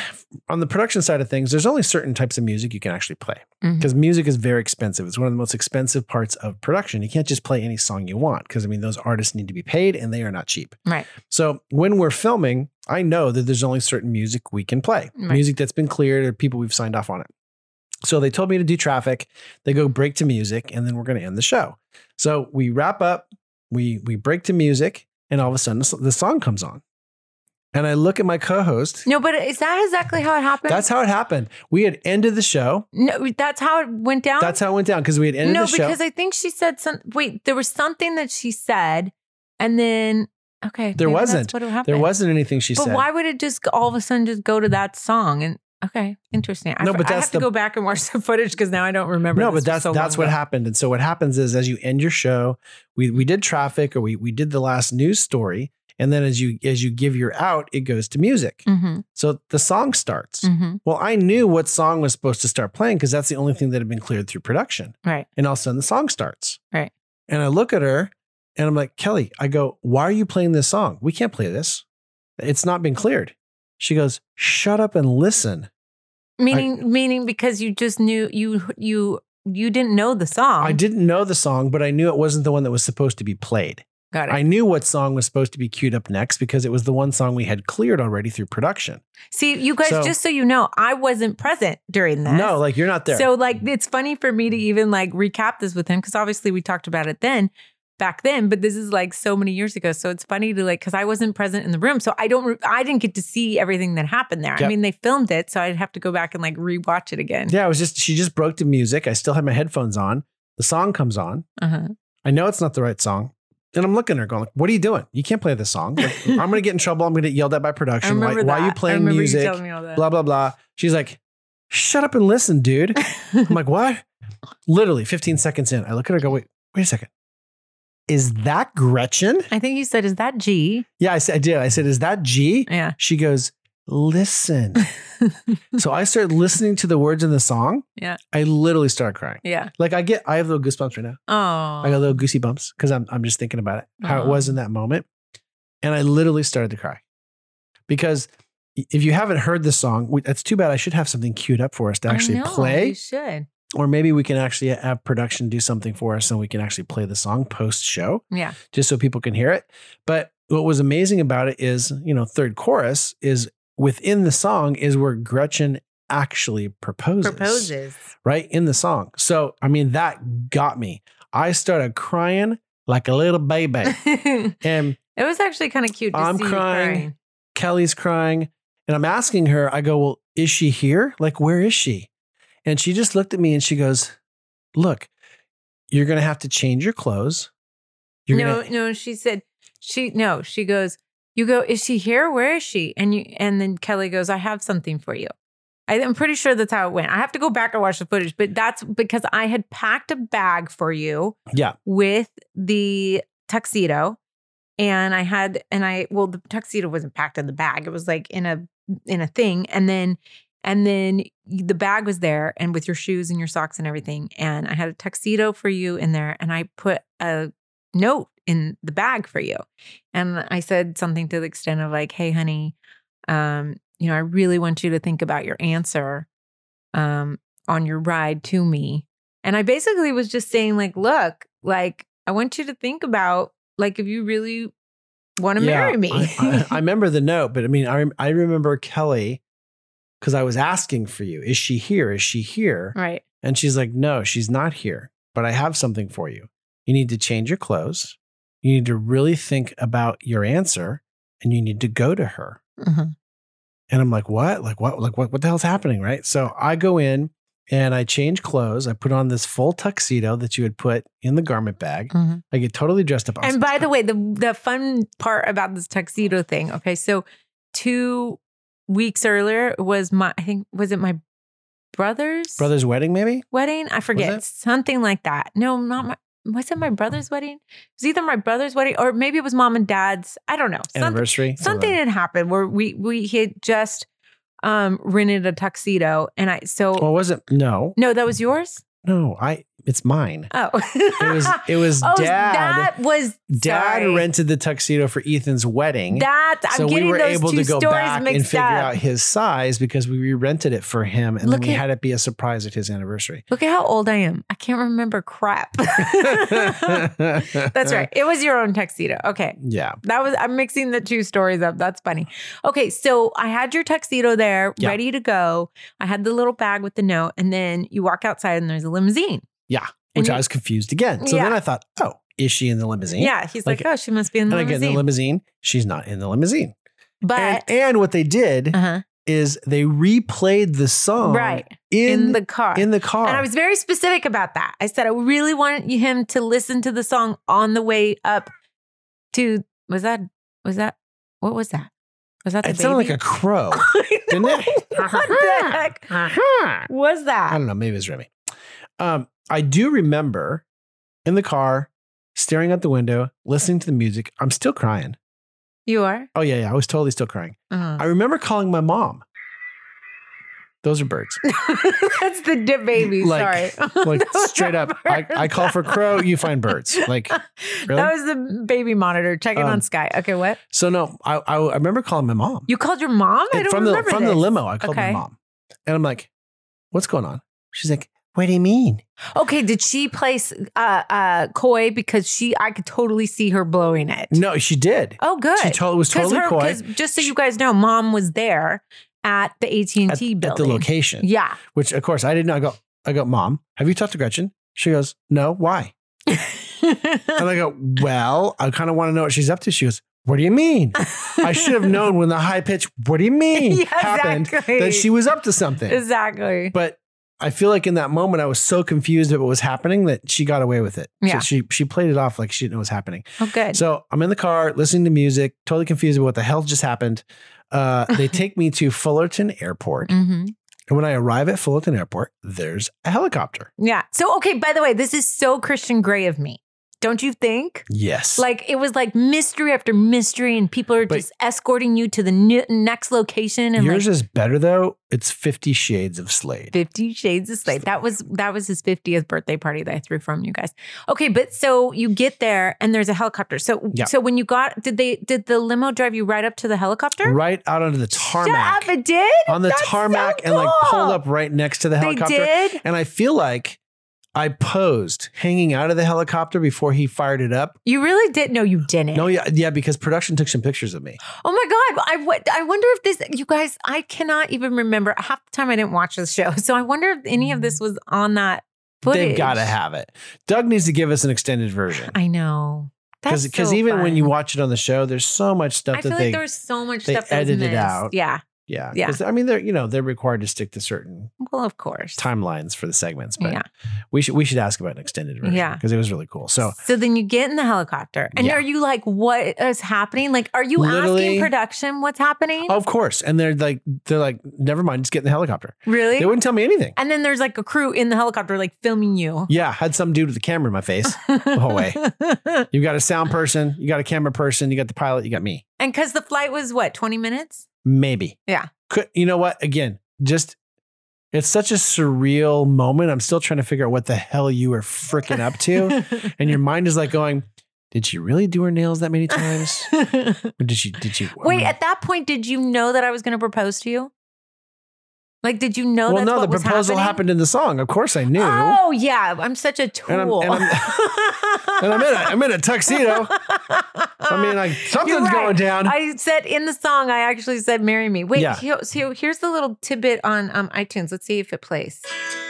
on the production side of things, there's only certain types of music you can actually play because Mhm. music is very expensive. It's one of the most expensive parts of production. You can't just play any song you want because I mean, those artists need to be paid and they are not cheap. Right. So when we're filming, I know that there's only certain music we can play, Right. music that's been cleared or people we've signed off on it. So they told me to do traffic. They go break to music and then we're going to end the show. So we wrap up, we, we break to music and all of a sudden the, the song comes on. And I look at my co-host. No, but is that exactly how it happened? That's how it happened. We had ended the show. no, that's how it went down. That's how it went down because we had ended no, the show. because I think she said some. Wait, there was something that she said, and then okay, There maybe wasn't. That's what happened. There wasn't anything she but said. why would it just all of a sudden just go to that song? And okay, interesting. I, No, f- but I that's have to the- go back and watch the footage because now I don't remember. No, this but that's was so that's long what ago. happened. And so what happens is as you end your show, we we did traffic or we we did the last news story. And then as you as you give your out, it goes to music. Mhm, So the song starts. mhm. Well, I knew what song was supposed to start playing because that's the only thing that had been cleared through production. Right. And all of a sudden the song starts. Right. And I look at her and I'm like, Kelly, I go, why are you playing this song? We can't play this. It's not been cleared. She goes, shut up and listen. Meaning, meaning because you just knew you you you didn't know the song. I didn't know the song, but I knew it wasn't the one that was supposed to be played. Got it. I knew what song was supposed to be queued up next because it was the one song we had cleared already through production. See, you guys, So- just so you know, I wasn't present during this. No, like you're not there. So like it's funny for me to even like recap this with him because obviously we talked about it then back then, but this is like so many years ago. So it's funny to like because I wasn't present in the room. So I don't re- I didn't get to see everything that happened there. I Yep. mean, they filmed it, so I'd have to go back and like rewatch it again. yeah, it was just, she just broke to music. I still had my headphones on. The song comes on. Uh-huh. I know it's not the right song. And I'm looking at her going, like, what are you doing? You can't play this song. Like, I'm going to get in trouble. I'm going to get yelled at by I production. Why, remember why are you that. I playing remember music? You telling me all that. Blah, blah, blah. She's like, shut up and listen, dude. I'm like, what? Literally fifteen seconds in, I look at her and go, wait, wait a second. Is that Gretchen? I think you said, "Is that G?" Yeah, I said, I did. I said, is that G? Yeah. She goes, listen. So I started listening to the words in the song. Yeah. I literally started crying. Yeah. Like I get, I have little goosebumps right now. Oh. I got little goosey bumps because I'm, I'm just thinking about it, how it was in that moment. And I literally started to cry because if you haven't heard the song, we- that's too bad. I should have something queued up for us to actually I know, play. You should. Or maybe we can actually have production do something for us and we can actually play the song post show Yeah. just so people can hear it. But what was amazing about it is, you know, third chorus is within the song is where Gretchen actually proposes. Proposes. Right in the song. So, I mean, that got me. I started crying like a little baby. And It was actually kind of cute to I'm see you crying. crying. Kelly's crying. And I'm asking her, I go, well, is she here? Like, where is she? And she just looked at me and she goes, look, you're going to have to change your clothes. You're no, gonna, no, she said, she, no, she goes, you go, is she here? Where is she? And you, and then Kelly goes, I have something for you. I, I'm pretty sure that's how it went. I have to go back and watch the footage, but that's because I had packed a bag for you yeah. with the tuxedo. And I had, and I, well, the tuxedo wasn't packed in the bag. It was like in a, in a thing. And then, and then the bag was there and with your shoes and your socks and everything. And I had a tuxedo for you in there. And I put a note in the bag for you. And I said something to the extent of like, hey, honey, um, you know, I really want you to think about your answer um, on your ride to me. And I basically was just saying like, look, like, I want you to think about like, if you really want to Yeah, marry me. I, I, I remember the note, but I mean, I, rem- I remember Kelly because I was asking for you. Is she here? Is she here? Right. And she's like, no, she's not here, but I have something for you. You need to change your clothes. You need to really think about your answer and you need to go to her. Uh-huh. And I'm like, what? Like what? Like what, what the hell's happening? Right. So I go in and I change clothes. I put on this full tuxedo that you had put in the garment bag. Uh-huh. I get totally dressed up. And by the way, the the fun part about this tuxedo thing, okay, so two weeks earlier was my, I think, was it my brother's brother's wedding, maybe? wedding? I forget. it? Something like that. No, not my, was it my brother's wedding? It was either my brother's wedding or maybe it was mom and dad's. I don't know. Something, Anniversary. something had happened where we, we had just um, rented a tuxedo. And I, so, Well, was it? No, no, that was yours? no, I, it's mine. Oh. It was, it was oh, dad. that was, Dad sorry. rented the tuxedo for Ethan's wedding. That, I'm so we getting were those able two to go stories back mixed and figure up. out his size because we re-rented it for him and Look then we at- had it be a surprise at his anniversary. Look at how old I am. I can't remember crap. That's right. It was your own tuxedo. Okay. Yeah. That was, I'm mixing the two stories up. That's funny. Okay. So I had your tuxedo there Yeah. ready to go. I had the little bag with the note and then you walk outside and there's a limousine. Yeah. And Which you- I was confused again. So Yeah. then I thought, oh, is she in the limousine? Yeah. He's like, Like- oh, she must be in the And I get in limousine. the limousine. She's not in the limousine. but, and, and what they did uh-huh, is they replayed the song right. in, In the car. in the car. And I was very specific about that. I said I really wanted him to listen to the song on the way up to, was that, was that, what was that? Was that the it baby? sounded like a crow, didn't it? What the heck Uh-huh. was I that? don't know. Maybe it's Remy. Um, I do remember in the car, staring out the window, listening to the music. I'm still crying. You are? Oh, yeah, yeah. I was totally still crying. Uh-huh. I remember calling my mom. Those are birds. That's the dip baby. Like- Sorry. Like Those straight are up, I, I call for birds. crow, you find birds. Like, really? That was the baby monitor checking Um, on Sky. Okay, what? so no, I, I, I remember calling my mom. You called your mom? I And don't from the remember from the this. limo, I called Okay. my mom. And I'm like, what's going on? She's like, what do you mean? Okay, did she place uh, uh, coy because she? I could totally see her blowing it. No, she did. Oh, good. She to- was 'Cause totally her- coy 'cause just so you guys know, mom was there at the A T and at, T at building. the location. Yeah. Which of course I did not go. I go, Mom, have you talked to Gretchen? She goes, no, why? And I go, well, I kind of want to know what she's up to. She goes, what do you mean? I should have known when the high pitch, what do you mean? Yeah, happened exactly. that she was up to something. Exactly. But I feel like in that moment, I was so confused at what was happening that she got away with it. Yeah. So she, she played it off like she didn't know what was happening. Oh, good. So I'm in the car listening to music, totally confused about what the hell just happened. Uh, they take me to Fullerton Airport. hmm And when I arrive at Fullerton Airport, there's a helicopter. Yeah. So, okay, by the way, this is so Christian Grey of me. Don't you think? Yes. Like it was like mystery after mystery, and people are But- just escorting you to the ne- next location. And Yours like is better though. It's Fifty Shades of Slade. Fifty Shades of Slade. That was that was his fiftieth birthday party that I threw from you guys. Okay, but so you get there and there's a helicopter. So Yeah. so when you got, did they did the limo drive you right up to the helicopter? Right out onto the tarmac. Stop, it did On the That's so tarmac and like cool. pulled up right next to the They helicopter. did. And I feel like I posed hanging out of the helicopter before he fired it up. You really did? No, you didn't. No, yeah, yeah, because production took some pictures of me. Oh my God. I, w- I wonder if this, you guys, I cannot even remember. Half the time I didn't watch the show. So I wonder if any of this was on that footage. They've got to have it. Doug needs to give us an extended version. I know. That's Because so even when fun. you watch it on the show, there's so much stuff I that feel they, like there was so much they stuff that was edited missed. out. Yeah. yeah, Yeah. 'Cause, I mean, they're you know they're required to stick to certain Well, of course. timelines for the segments, but Yeah. we should we should ask about an extended version. Yeah. because it was really cool. So So then you get in the helicopter and Yeah. are you like, what is happening? Like, are you Literally- asking production what's happening? of course, and they're like they're like never mind, just get in the helicopter. Really? They wouldn't tell me anything. And then there's like a crew in the helicopter, like filming you. Yeah, had some dude with a camera in my face the whole way. You got a sound person, you got a camera person, you got the pilot, you got me. And because the flight was what, twenty minutes? Maybe. Yeah. Could you know what? Again, just it's such a surreal moment. I'm still trying to figure out what the hell you were freaking up to. And your mind is like going, did she really do her nails that many times? Or did she did she I Wait, mean- at that point, did you know that I was going to propose to you? Like, did you know well, that's no, what the was proposal happening? happened in the song. Of course I knew. Oh, yeah. I'm such a tool. And I'm- and I'm- And I'm in a I'm in a tuxedo. I mean, like something's You're right. going down. I said in the song, I actually said, marry me. Wait, Yeah. here- so here's the little tidbit on um, iTunes. Let's see if it plays.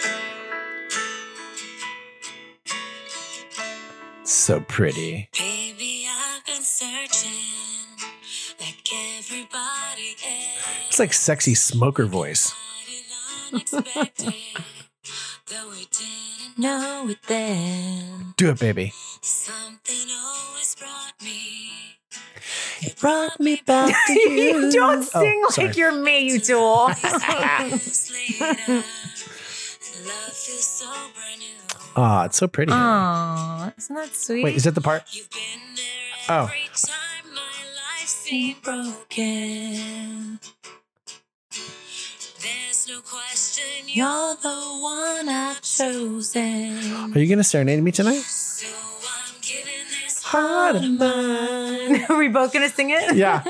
So pretty. Baby, I've been searching like everybody else. It's like sexy smoker voice. Unexpected, though we didn't Know it then. Do it, baby. something always brought me. It brought me back to you. You don't sing Oh, like sorry. you're me, you tool. Years later, love feels so brand new. Ah, it's so pretty. Aw, isn't that sweet? Wait, is that the part? You've been there Oh. every time my life seemed broken. There's no question you're the one I've chosen. Are you gonna serenade me tonight? So I'm giving this Heart of mine. Are we both going to sing it? Yeah.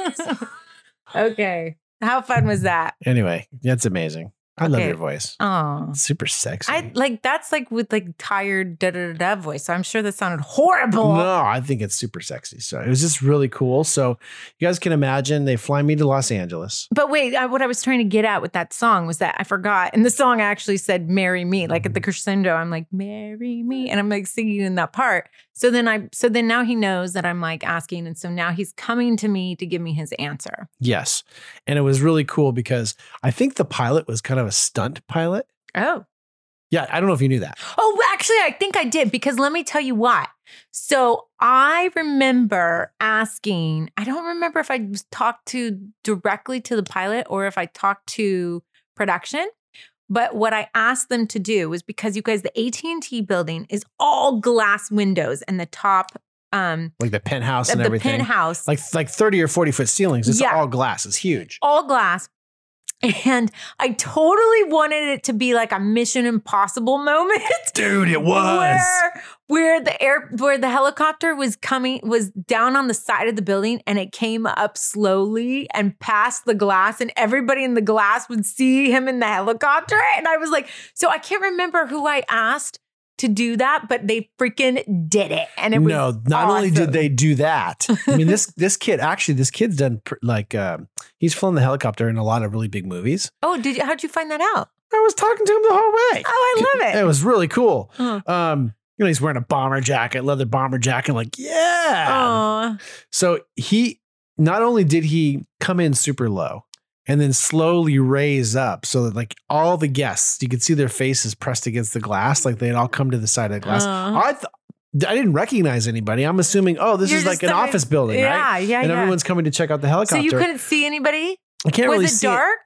Okay. How fun was that? Anyway, that's amazing. I love Okay. your voice. Oh. It's super sexy. I like that's like with like tired da da da da voice. So I'm sure that sounded horrible. No, I think it's super sexy. So it was just really cool. So you guys can imagine they fly me to Los Angeles. But wait, I, what I was trying to get at with that song was that I forgot. And the song actually said "Marry Me." Like at the crescendo, I'm like "Marry Me," and I'm like singing in that part. So then I, so then now he knows that I'm like asking, and so now he's coming to me to give me his answer. Yes. And it was really cool because I think the pilot was kind of a stunt pilot. Oh. Yeah, I don't know if you knew that. Oh, actually, I think I did because let me tell you why. So I remember asking, I don't remember if I was talked to directly to the pilot or if I talked to production. But what I asked them to do was because you guys, the A T and T building is all glass windows and the top, um, Like the penthouse of and the everything. penthouse, Like like thirty or forty foot ceilings. It's Yeah. all glass. It's huge. all glass. And I totally wanted it to be like a Mission Impossible moment. Dude, it Where, where the air, where the helicopter was coming, was down on the side of the building, and it came up slowly and past the glass, and everybody in the glass would see him in the helicopter. And I was like, so I can't remember who I asked to do that, but they freaking did it, and it was no, not only did awesome. they do that. I mean, this this kid actually, this kid's done pr- like um, he's flown the helicopter in a lot of really big movies. Oh, did you? How'd you find that out? I was talking to him the whole way. Oh, I love it. It was really cool. Oh. Um, you know, he's wearing a bomber jacket, leather bomber jacket. Like, yeah. Aw. So he not only did he come in super low and then slowly raise up so that like all the guests, you could see their faces pressed against the glass, like they'd all come to the side of the glass. Uh. I th- I didn't recognize anybody. I'm assuming, oh, this You're is like just an like- office building, yeah, right? yeah, and yeah. everyone's coming to check out the So helicopter. you couldn't see anybody? I can't Was really it see dark?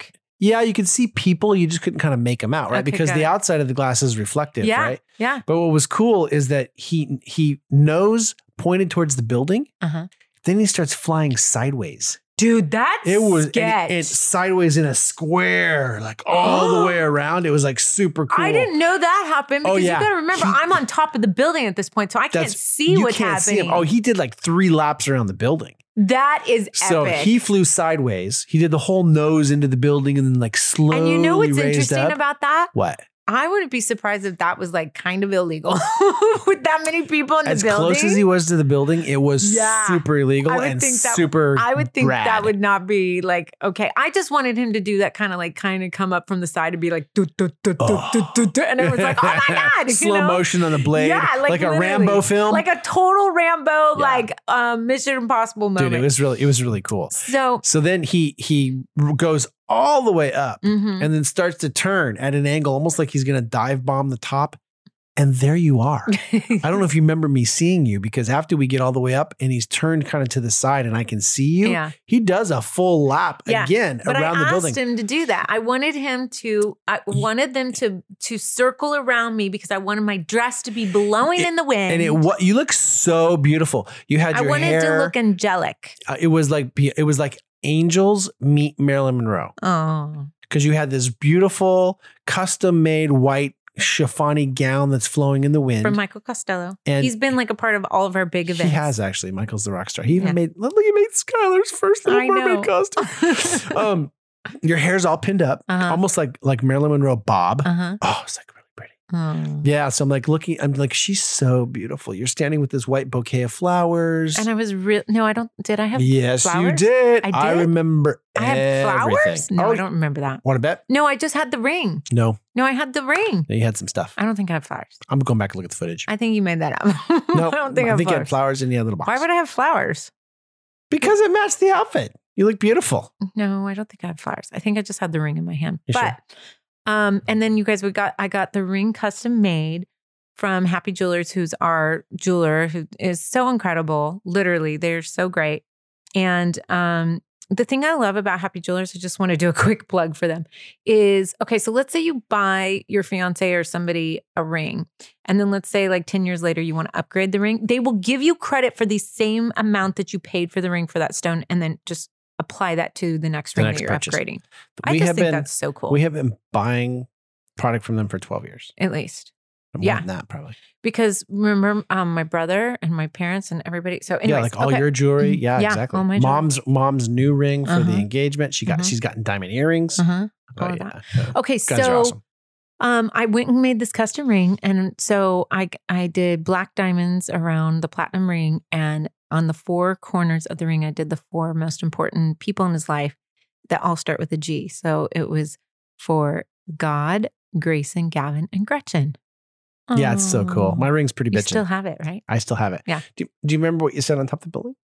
Yeah, you could see people. You just couldn't kind of make them out, right? Okay, because got the it. outside of the glass is reflective, Yeah. right? Yeah. But what was cool is that he he nose pointed towards the building. Uh-huh. Then he starts flying sideways. Dude, that's It was sketch. and it, it sideways in a square, like all the way around. It was like super cool. I didn't know that happened Oh, because yeah. you got to remember, He- I'm on top of the building at this point, so I can't That's- see you what's can't see happening. him. Oh, he did like three laps around the building. That is So epic. he flew sideways. He did the whole nose into the building and then like slowly and you know what's raised interesting up. about that? What? I wouldn't be surprised if that was like kind of illegal with that many people in As the building. close as he was to the building, it was Yeah. super illegal I would and think that- super. I would think rad. that would not be like, okay. I just wanted him to do that kind of like kind of come up from the side and be like, "Du, du, du, du, Oh. du, du, du," and it was like, oh my God. you Slow know? motion on the blade, Yeah, like, like a literally. Rambo film. Like a total Rambo, Yeah. like um, Mission Impossible moment. Dude, it was really, it was really cool. so, So then he he goes all the way up mhm. and then starts to turn at an angle, almost like he's gonna dive bomb the top. And there you are. I don't know if you remember me seeing you because after we get all the way up and he's turned kind of to the side and I can see you, Yeah. he does a full lap Yeah, again But around I the asked building. him to do that. I wanted him to. I wanted them to to circle around me because I wanted my dress to be blowing It- in the wind. And it what you look so beautiful. You had I your wanted hair. to look angelic. uh, it was like be- it was like angels meet Marilyn Monroe Oh, because you had this beautiful custom made white chiffony gown that's flowing in the wind. from Michael Costello. And- He's been like a part of all of our big He events. has actually. Michael's the rock star. He even Yeah. made look. He made Skylar's first Little I know. Mermaid costume. um, your hair's all pinned up, Uh-huh. almost like like Marilyn Monroe bob. Uh huh. Oh, it's like really pretty. Oh. Yeah. So I'm like looking. I'm like, she's so beautiful. You're standing with this white bouquet of flowers. And I was real. No, I don't. Did I have? yes, you flowers? did. I I did? remember. I had flowers. everything. No, oh, I don't remember that. Want to bet? No, I just had the ring. No. No, I had the ring. No, you had some stuff. I don't think I have flowers. I'm going back and look at the footage. I think you made that up. No, I don't think I, I have think you flowers. had flowers in the other little box. Why would I have flowers? Because it matched the outfit. You look beautiful. No, I don't think I have flowers. I think I just had the ring in my hand. You but sure? um, and then you guys, we got I got the ring custom made from Happy Jewelers, who's our jeweler, who is so incredible. Literally, they're so great. And um, the thing I love about Happy Jewelers, I just want to do a quick plug for them, is okay, so let's say you buy your fiance or somebody a ring, and then let's say like ten years later, you want to upgrade the ring. They will give you credit for the same amount that you paid for the ring for that stone, and then just apply that to the next The ring next that you're purchase. upgrading. I We just have think been that's so cool. we have been buying product from them for twelve years. At least. Or more Yeah. than that probably. Because remember um, my brother and my parents and everybody. So anyways, yeah, like all okay. your jewelry. Mhm. Yeah, Yeah, exactly. all my jewelry. mom's mom's new ring for the Uh-huh. engagement. She got Uh-huh. she's gotten diamond earrings. Uh-huh. Oh, all of yeah. Okay, Guys are so awesome. um, I went and made this custom ring, and so I I did black diamonds around the platinum ring, and on the four corners of the ring, I did the four most important people in his life that all start with a G. So it was for God, Grayson, Gavin, and Gretchen. Yeah, it's so cool. Oh. My ring's pretty You bitchin'. still have it, right? I still have it. Yeah. Do, do you remember what you said on top of the building?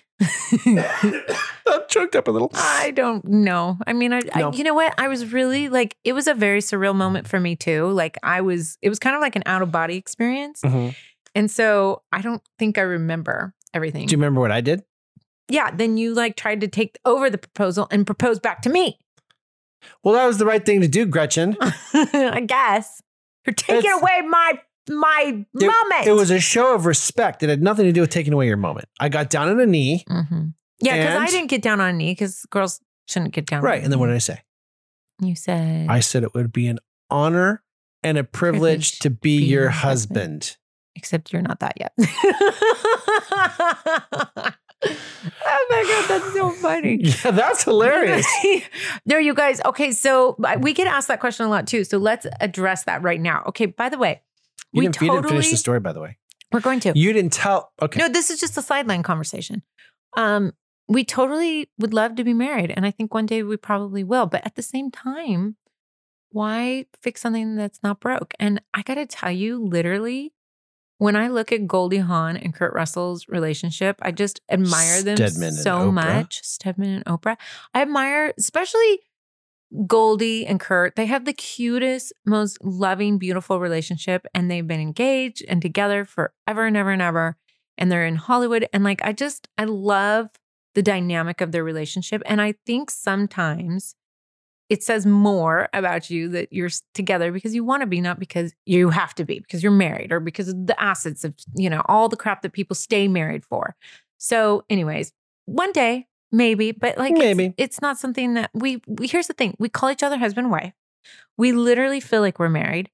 I'm choked up a little. I don't know. I mean, I, No. I, you know what? I was really like, it was a very surreal moment for me too. Like I was, it was kind of like an out of body experience. Mhm. And so I don't think I remember everything. Do you remember what I did? yeah. Then you like tried to take over the proposal and propose back to me. Well, that was the right thing to do, Gretchen. I guess you're taking It's- away my, my It- moment. It was a show of respect. It had nothing to do with taking away your moment. I got down on a knee. hmm Yeah. Cause I And- didn't get down on a knee because girls shouldn't get down. Right. on And then what a did knee. I say? You said, I said it would be an honor and a privilege Privilege to be, be your your husband. except you're not that yet. Oh my God, that's so funny. Yeah, that's hilarious. No, you guys. Okay, so uh, we get asked that question a lot too. So let's address that right now. Okay, by the way, You we didn't, you didn't finish totally- the story, by the way. we're going to. You didn't tell. Okay. No, this is just a sideline conversation. Um, we totally would love to be married, and I think one day we probably will. But at the same time, why fix something that's not broke? And I got to tell you, literally, when I look at Goldie Hawn and Kurt Russell's relationship, I just admire them Stedman and so Oprah. much. Stedman and Oprah. I admire, especially Goldie and Kurt. They have the cutest, most loving, beautiful relationship, and they've been engaged and together forever and ever and ever. And they're in Hollywood. And like, I just, I love the dynamic of their relationship. And I think sometimes it says more about you that you're s- together because you want to be, not because you have to be, because you're married or because of the assets of, you know, all the crap that people stay married for. So anyways, one day, maybe, but like, Maybe. It's, it's not something that we, we, here's the thing. We call each other husband and wife. We literally feel like we're married.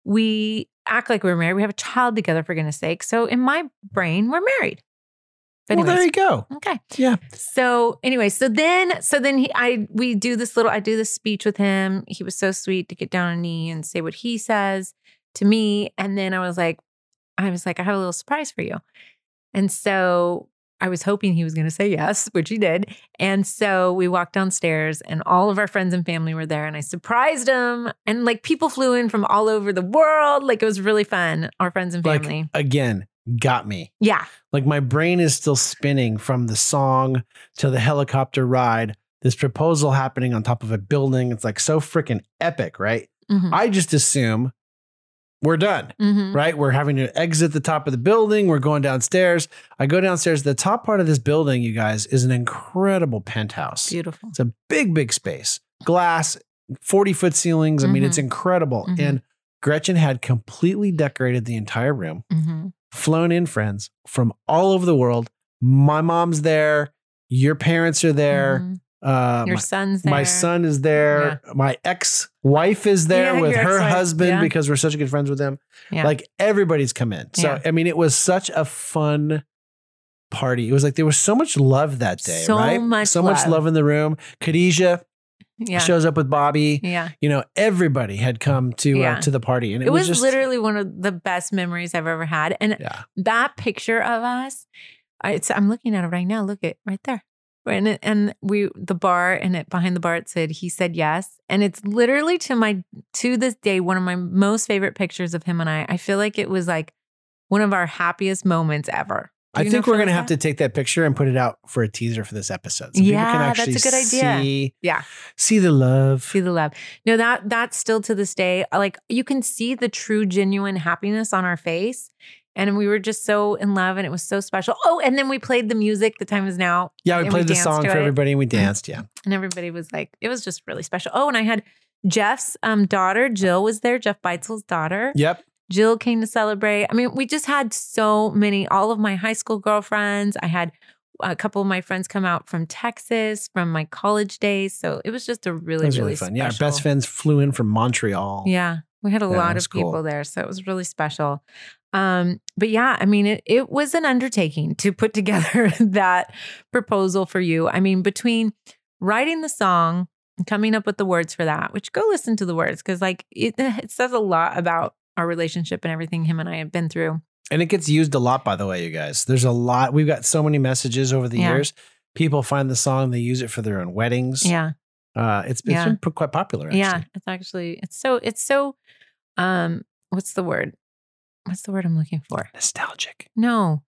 We act like we're married. We have a child together, for goodness sake. So in my brain, we're married. But Well, there you go. Okay. Yeah. So anyway, so then, so then he, I, we do this little, I do this speech with him. He was so sweet to get down on a knee and say what he says to me. And then I was like, I was like, I have a little surprise for you. And so I was hoping he was going to say yes, which he did. And so we walked downstairs and all of our friends and family were there and I surprised him. And like people flew in from all over the world. Like it was really fun. Our friends and family. Like, again, got me. Yeah. Like my brain is still spinning from the song to the helicopter ride, this proposal happening on top of a building. It's like so freaking epic, right? Mhm. I just assume we're done, Mhm. right? We're having to exit the top of the building. We're going downstairs. I go downstairs. The top part of this building, you guys, is an incredible penthouse. Beautiful. It's a big, big space. Glass, forty foot ceilings. I mean, Mhm. it's incredible. Mhm. And Gretchen had completely decorated the entire room. Mm-hmm. Flown in friends from all over the world. My mom's there. Your parents are there. Mhm. Uh, Your my, son's there. my son is there. My ex-wife is there Yeah, with your her ex-wife, husband yeah. because we're such good friends with him. Yeah. Like everybody's come in. So, Yeah. I mean, it was such a fun party. It was like there was so much love that day, So right? much so much love. love in the room. Khadijah Yeah. shows up with Bobby. Yeah. You know, everybody had come to Yeah. uh, to the party, and it, It was, just literally one of the best memories I've ever had. And yeah. that picture of us, I- it's, I'm looking at it right now. Look at right there. And it, and we the bar and it behind the bar it said he said yes, and it's literally to my to this day one of my most favorite pictures of him and I. I feel like it was like one of our happiest moments ever. Do I you think know we're gonna Phyllis have that? to take that picture and put it out for a teaser for this episode, so Yeah, people can that's a actually good idea. see Yeah. see the love. See the love. No, that that's still to this day. Like you can see the true, genuine happiness on our face. And we were just so in love and it was so special. Oh, and then we played the music. The time is now. Yeah, we and played the danced song to for it. everybody and we danced. Yeah. And everybody was like, it was just really special. Oh, and I had Jeff's um, daughter, Jill, was there. Jeff Beitzel's daughter. Yep. Jill came to celebrate. I mean, we just had so many, all of my high school girlfriends. I had a couple of my friends come out from Texas, from my college days. So it was just a really, It was really, really fun. Yeah, our special- best friends flew in from Montreal. Yeah, we had a Yeah, it lot was of people cool. there. So it was really special. Um, but yeah, I mean, it, it was an undertaking to put together that proposal for you. I mean, between writing the song and coming up with the words for that, which go listen to the words because like it, it says a lot about our relationship and everything him and I have been through. And it gets used a lot, by the way, you guys. There's a lot. We've got so many messages over the Yeah. years. People find the song, they use it for their own weddings. Yeah. Uh, it's it's Yeah. been p- quite popular, actually. Yeah. It's actually, it's so, it's so, um, what's the word? What's the word I'm looking for? Nostalgic. No,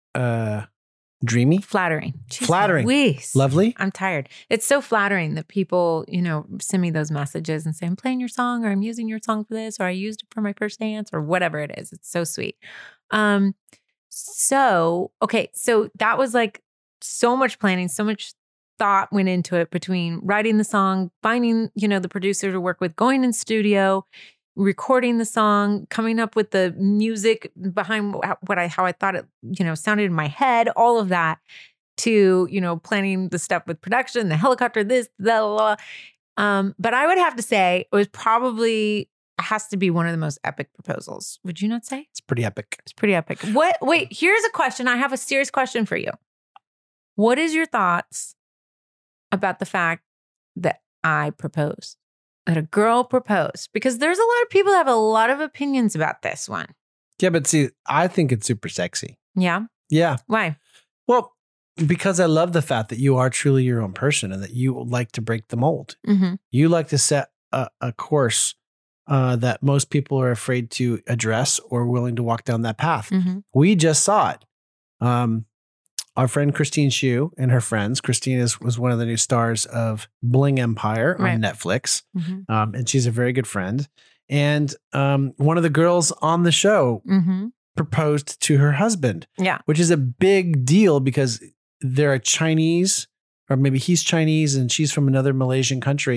Uh, dreamy. flattering. Jeez Flattering. Louise. Lovely. I'm tired. It's so flattering that people, you know, send me those messages and say, I'm playing your song or I'm using your song for this or I used it for my first dance or whatever it is. It's so sweet. Um, so, okay. So that was like so much planning, so much thought went into it between writing the song, finding, you know, the producer to work with, going in studio, recording the song, coming up with the music behind what I, how I thought it, you know, sounded in my head, all of that, to, you know, planning the stuff with production, the helicopter, this, the, blah. Um, but I would have to say it was probably, has to be one of the most epic proposals. Would you not say? It's pretty epic. It's pretty epic. What, wait, here's a question. I have a serious question for you. What is your thoughts about the fact that I proposed? That a girl proposed? Because there's a lot of people that have a lot of opinions about this one. Yeah, but see, I think it's super sexy. Yeah. Yeah. Why? Well, because I love the fact that you are truly your own person and that you like to break the mold. Mm-hmm. You like to set a, a course uh, that most people are afraid to address or willing to walk down that path. Mm-hmm. We just saw it. Um, our friend Christine Shu and her friends. Christine is, was one of the new stars of Bling Empire Right. on Netflix. Mm-hmm. Um, and she's a very good friend. And um, one of the girls on the show Mm-hmm. proposed to her husband, Yeah. which is a big deal because they're a Chinese, or maybe he's Chinese and she's from another Malaysian country,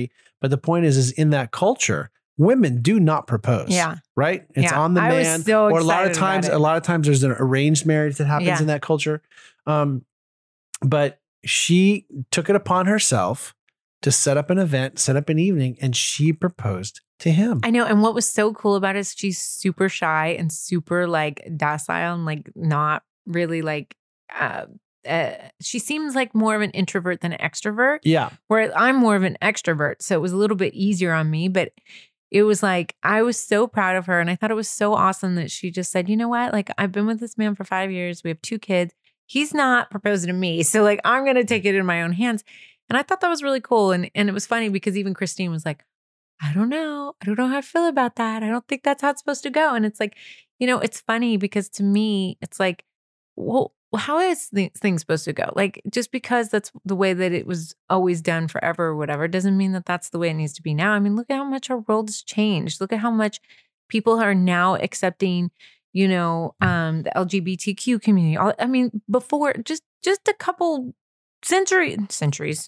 But the point is, is in that culture, women do not propose. Yeah. Right? It's Yeah. on the I was man. so or a lot of excited about times, it. a lot of times there's an arranged marriage that happens Yeah. in that culture. Um, but she took it upon herself to set up an event, set up an evening, and she proposed to him. I know. And what was so cool about it is she's super shy and super like docile and like not really like, uh, uh, she seems like more of an introvert than an extrovert, yeah. where I'm more of an extrovert. So it was a little bit easier on me, but it was like, I was so proud of her. And I thought it was so awesome that she just said, you know what? Like, I've been with this man for five years. We have two kids. He's not proposing to me. So like, I'm going to take it in my own hands. And I thought that was really cool. And, and it was funny because even Christine was like, I don't know. I don't know how I feel about that. I don't think that's how it's supposed to go. And it's like, you know, it's funny because to me, it's like, well, how is these things supposed to go? Like, just because that's the way that it was always done forever or whatever, doesn't mean that that's the way it needs to be now. I mean, look at how much our world has changed. Look at how much people are now accepting, you know, um, the L G B T Q community. All, I mean, before just, just a couple century, centuries,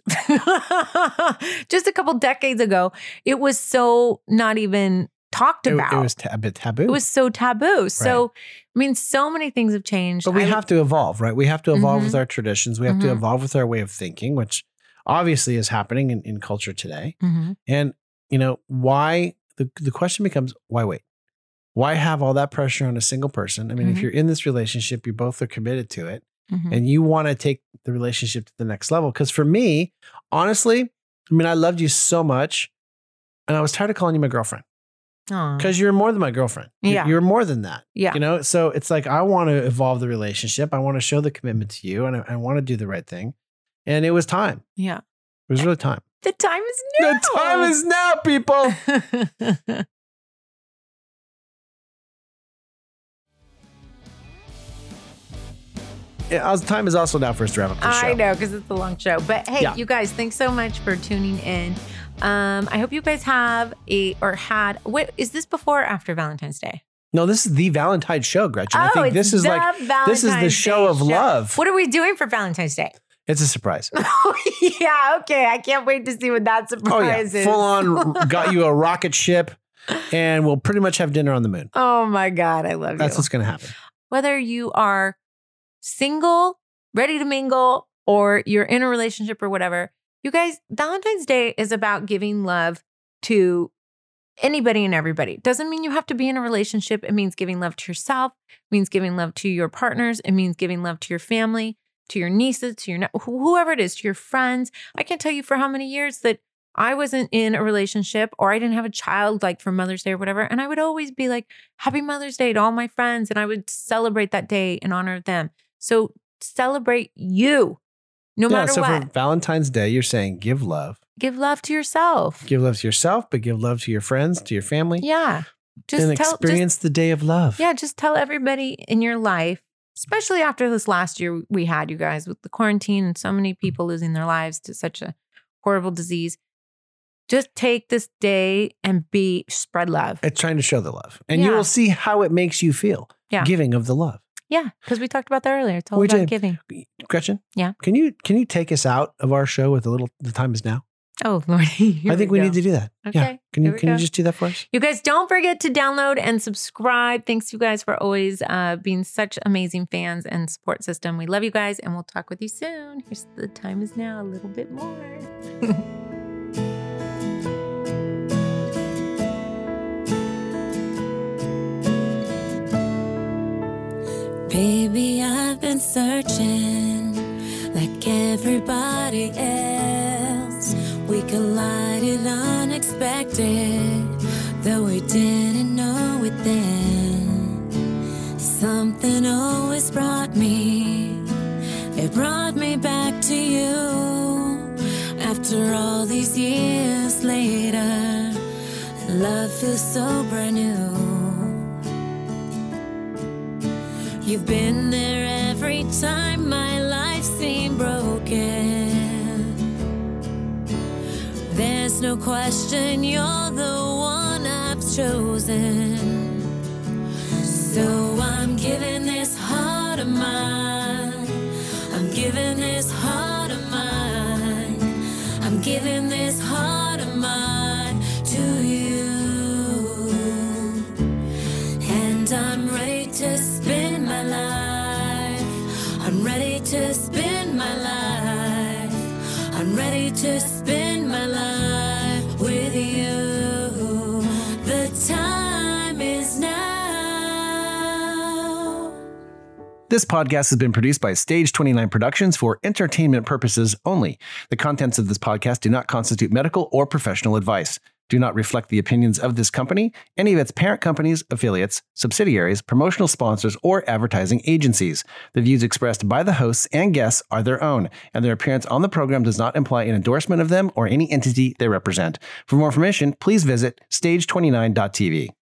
just a couple decades ago, it was so not even talked It, about. it was ta- a bit taboo. It was so taboo. So, I mean, so many things have changed. But we I- have to evolve, right? We have to evolve Mhm. with our traditions. We have to Mhm. evolve with our way of thinking, which obviously is happening in, in culture today. Mhm. And, you know, why the, the question becomes, why wait? Why have all that pressure on a single person? I mean, if Mhm. you're in this relationship, you both are committed to it Mhm. and you want to take the relationship to the next level. Because for me, honestly, I mean, I loved you so much and I was tired of calling you my girlfriend Aw. because you're more than my girlfriend. You- Yeah. You're more than that. Yeah. You know, so it's like, I want to evolve the relationship. I want to show the commitment to you and I, I want to do the right thing. And it was time. Yeah. It was really time. The time is now. The time is now, people. Yeah, uh, time is also now for us to wrap up the show. I know, because it's a long show. But hey, Yeah. you guys, thanks so much for tuning in. Um, I hope you guys have a or had. What is this before or after Valentine's Day? No, this is the Valentine's show, Gretchen. I think it's this is the like this is the Valentine's show Day of love. What are we doing for Valentine's Day? It's a surprise. Yeah, okay. I can't wait to see what that Oh surprise yeah, is. full on got you a rocket ship, and we'll pretty much have dinner on the moon. Oh my God, I love That's you. what's going to happen. Whether you are single, ready to mingle, or you're in a relationship or whatever, you guys, Valentine's Day is about giving love to anybody and everybody. Doesn't mean you have to be in a relationship. It means giving love to yourself. It means giving love to your partners. It means giving love to your family, to your nieces, to your ne- wh- whoever it is, to your friends. I can't tell you for how many years that I wasn't in a relationship or I didn't have a child like for Mother's Day or whatever. And I would always be like, Happy Mother's Day to all my friends. And I would celebrate that day in honor of them. So celebrate you no yeah, matter so what. for Valentine's Day, you're saying give love. Give love to yourself. Give love to yourself, but give love to your friends, to your family. Yeah. Just and tell, experience just, the day of love. yeah, just tell everybody in your life, especially after this last year we had, you guys, with the quarantine and so many people losing their lives to such a horrible disease. Just take this day and be spread love. It's trying to show the love. And you Yeah. will see how it makes you feel Yeah. giving of the love. Yeah, because we talked about that earlier. It's all We about did. giving. Gretchen? Yeah. Can you can you take us out of our show with a little the time is now? Oh, Lordy. I think we, need to do that. Yeah. Okay, Can here you we can you go. just do that for us? You guys don't forget to download and subscribe. Thanks you guys for always uh, being such amazing fans and support system. We love you guys and we'll talk with you soon. Here's the time is now a little bit more. Baby, I've been searching like everybody else. We collided unexpected, though we didn't know it then. Something always brought me, it brought me back to you. After all these years later, love feels so brand new. You've been there every time my life seemed broken. There's no question you're the one I've chosen. So I'm giving this heart of mine. I'm giving this heart of mine. I'm giving this heart of mine. I'm ready to spend my life. I'm ready to spend my life with you. The time is now. This podcast has been produced by Stage twenty-nine Productions for entertainment purposes only. The contents of this podcast do not constitute medical or professional advice, do not reflect the opinions of this company, any of its parent companies, affiliates, subsidiaries, promotional sponsors, or advertising agencies. The views expressed by the hosts and guests are their own, and their appearance on the program does not imply an endorsement of them or any entity they represent. For more information, please visit stage twenty-nine dot t v.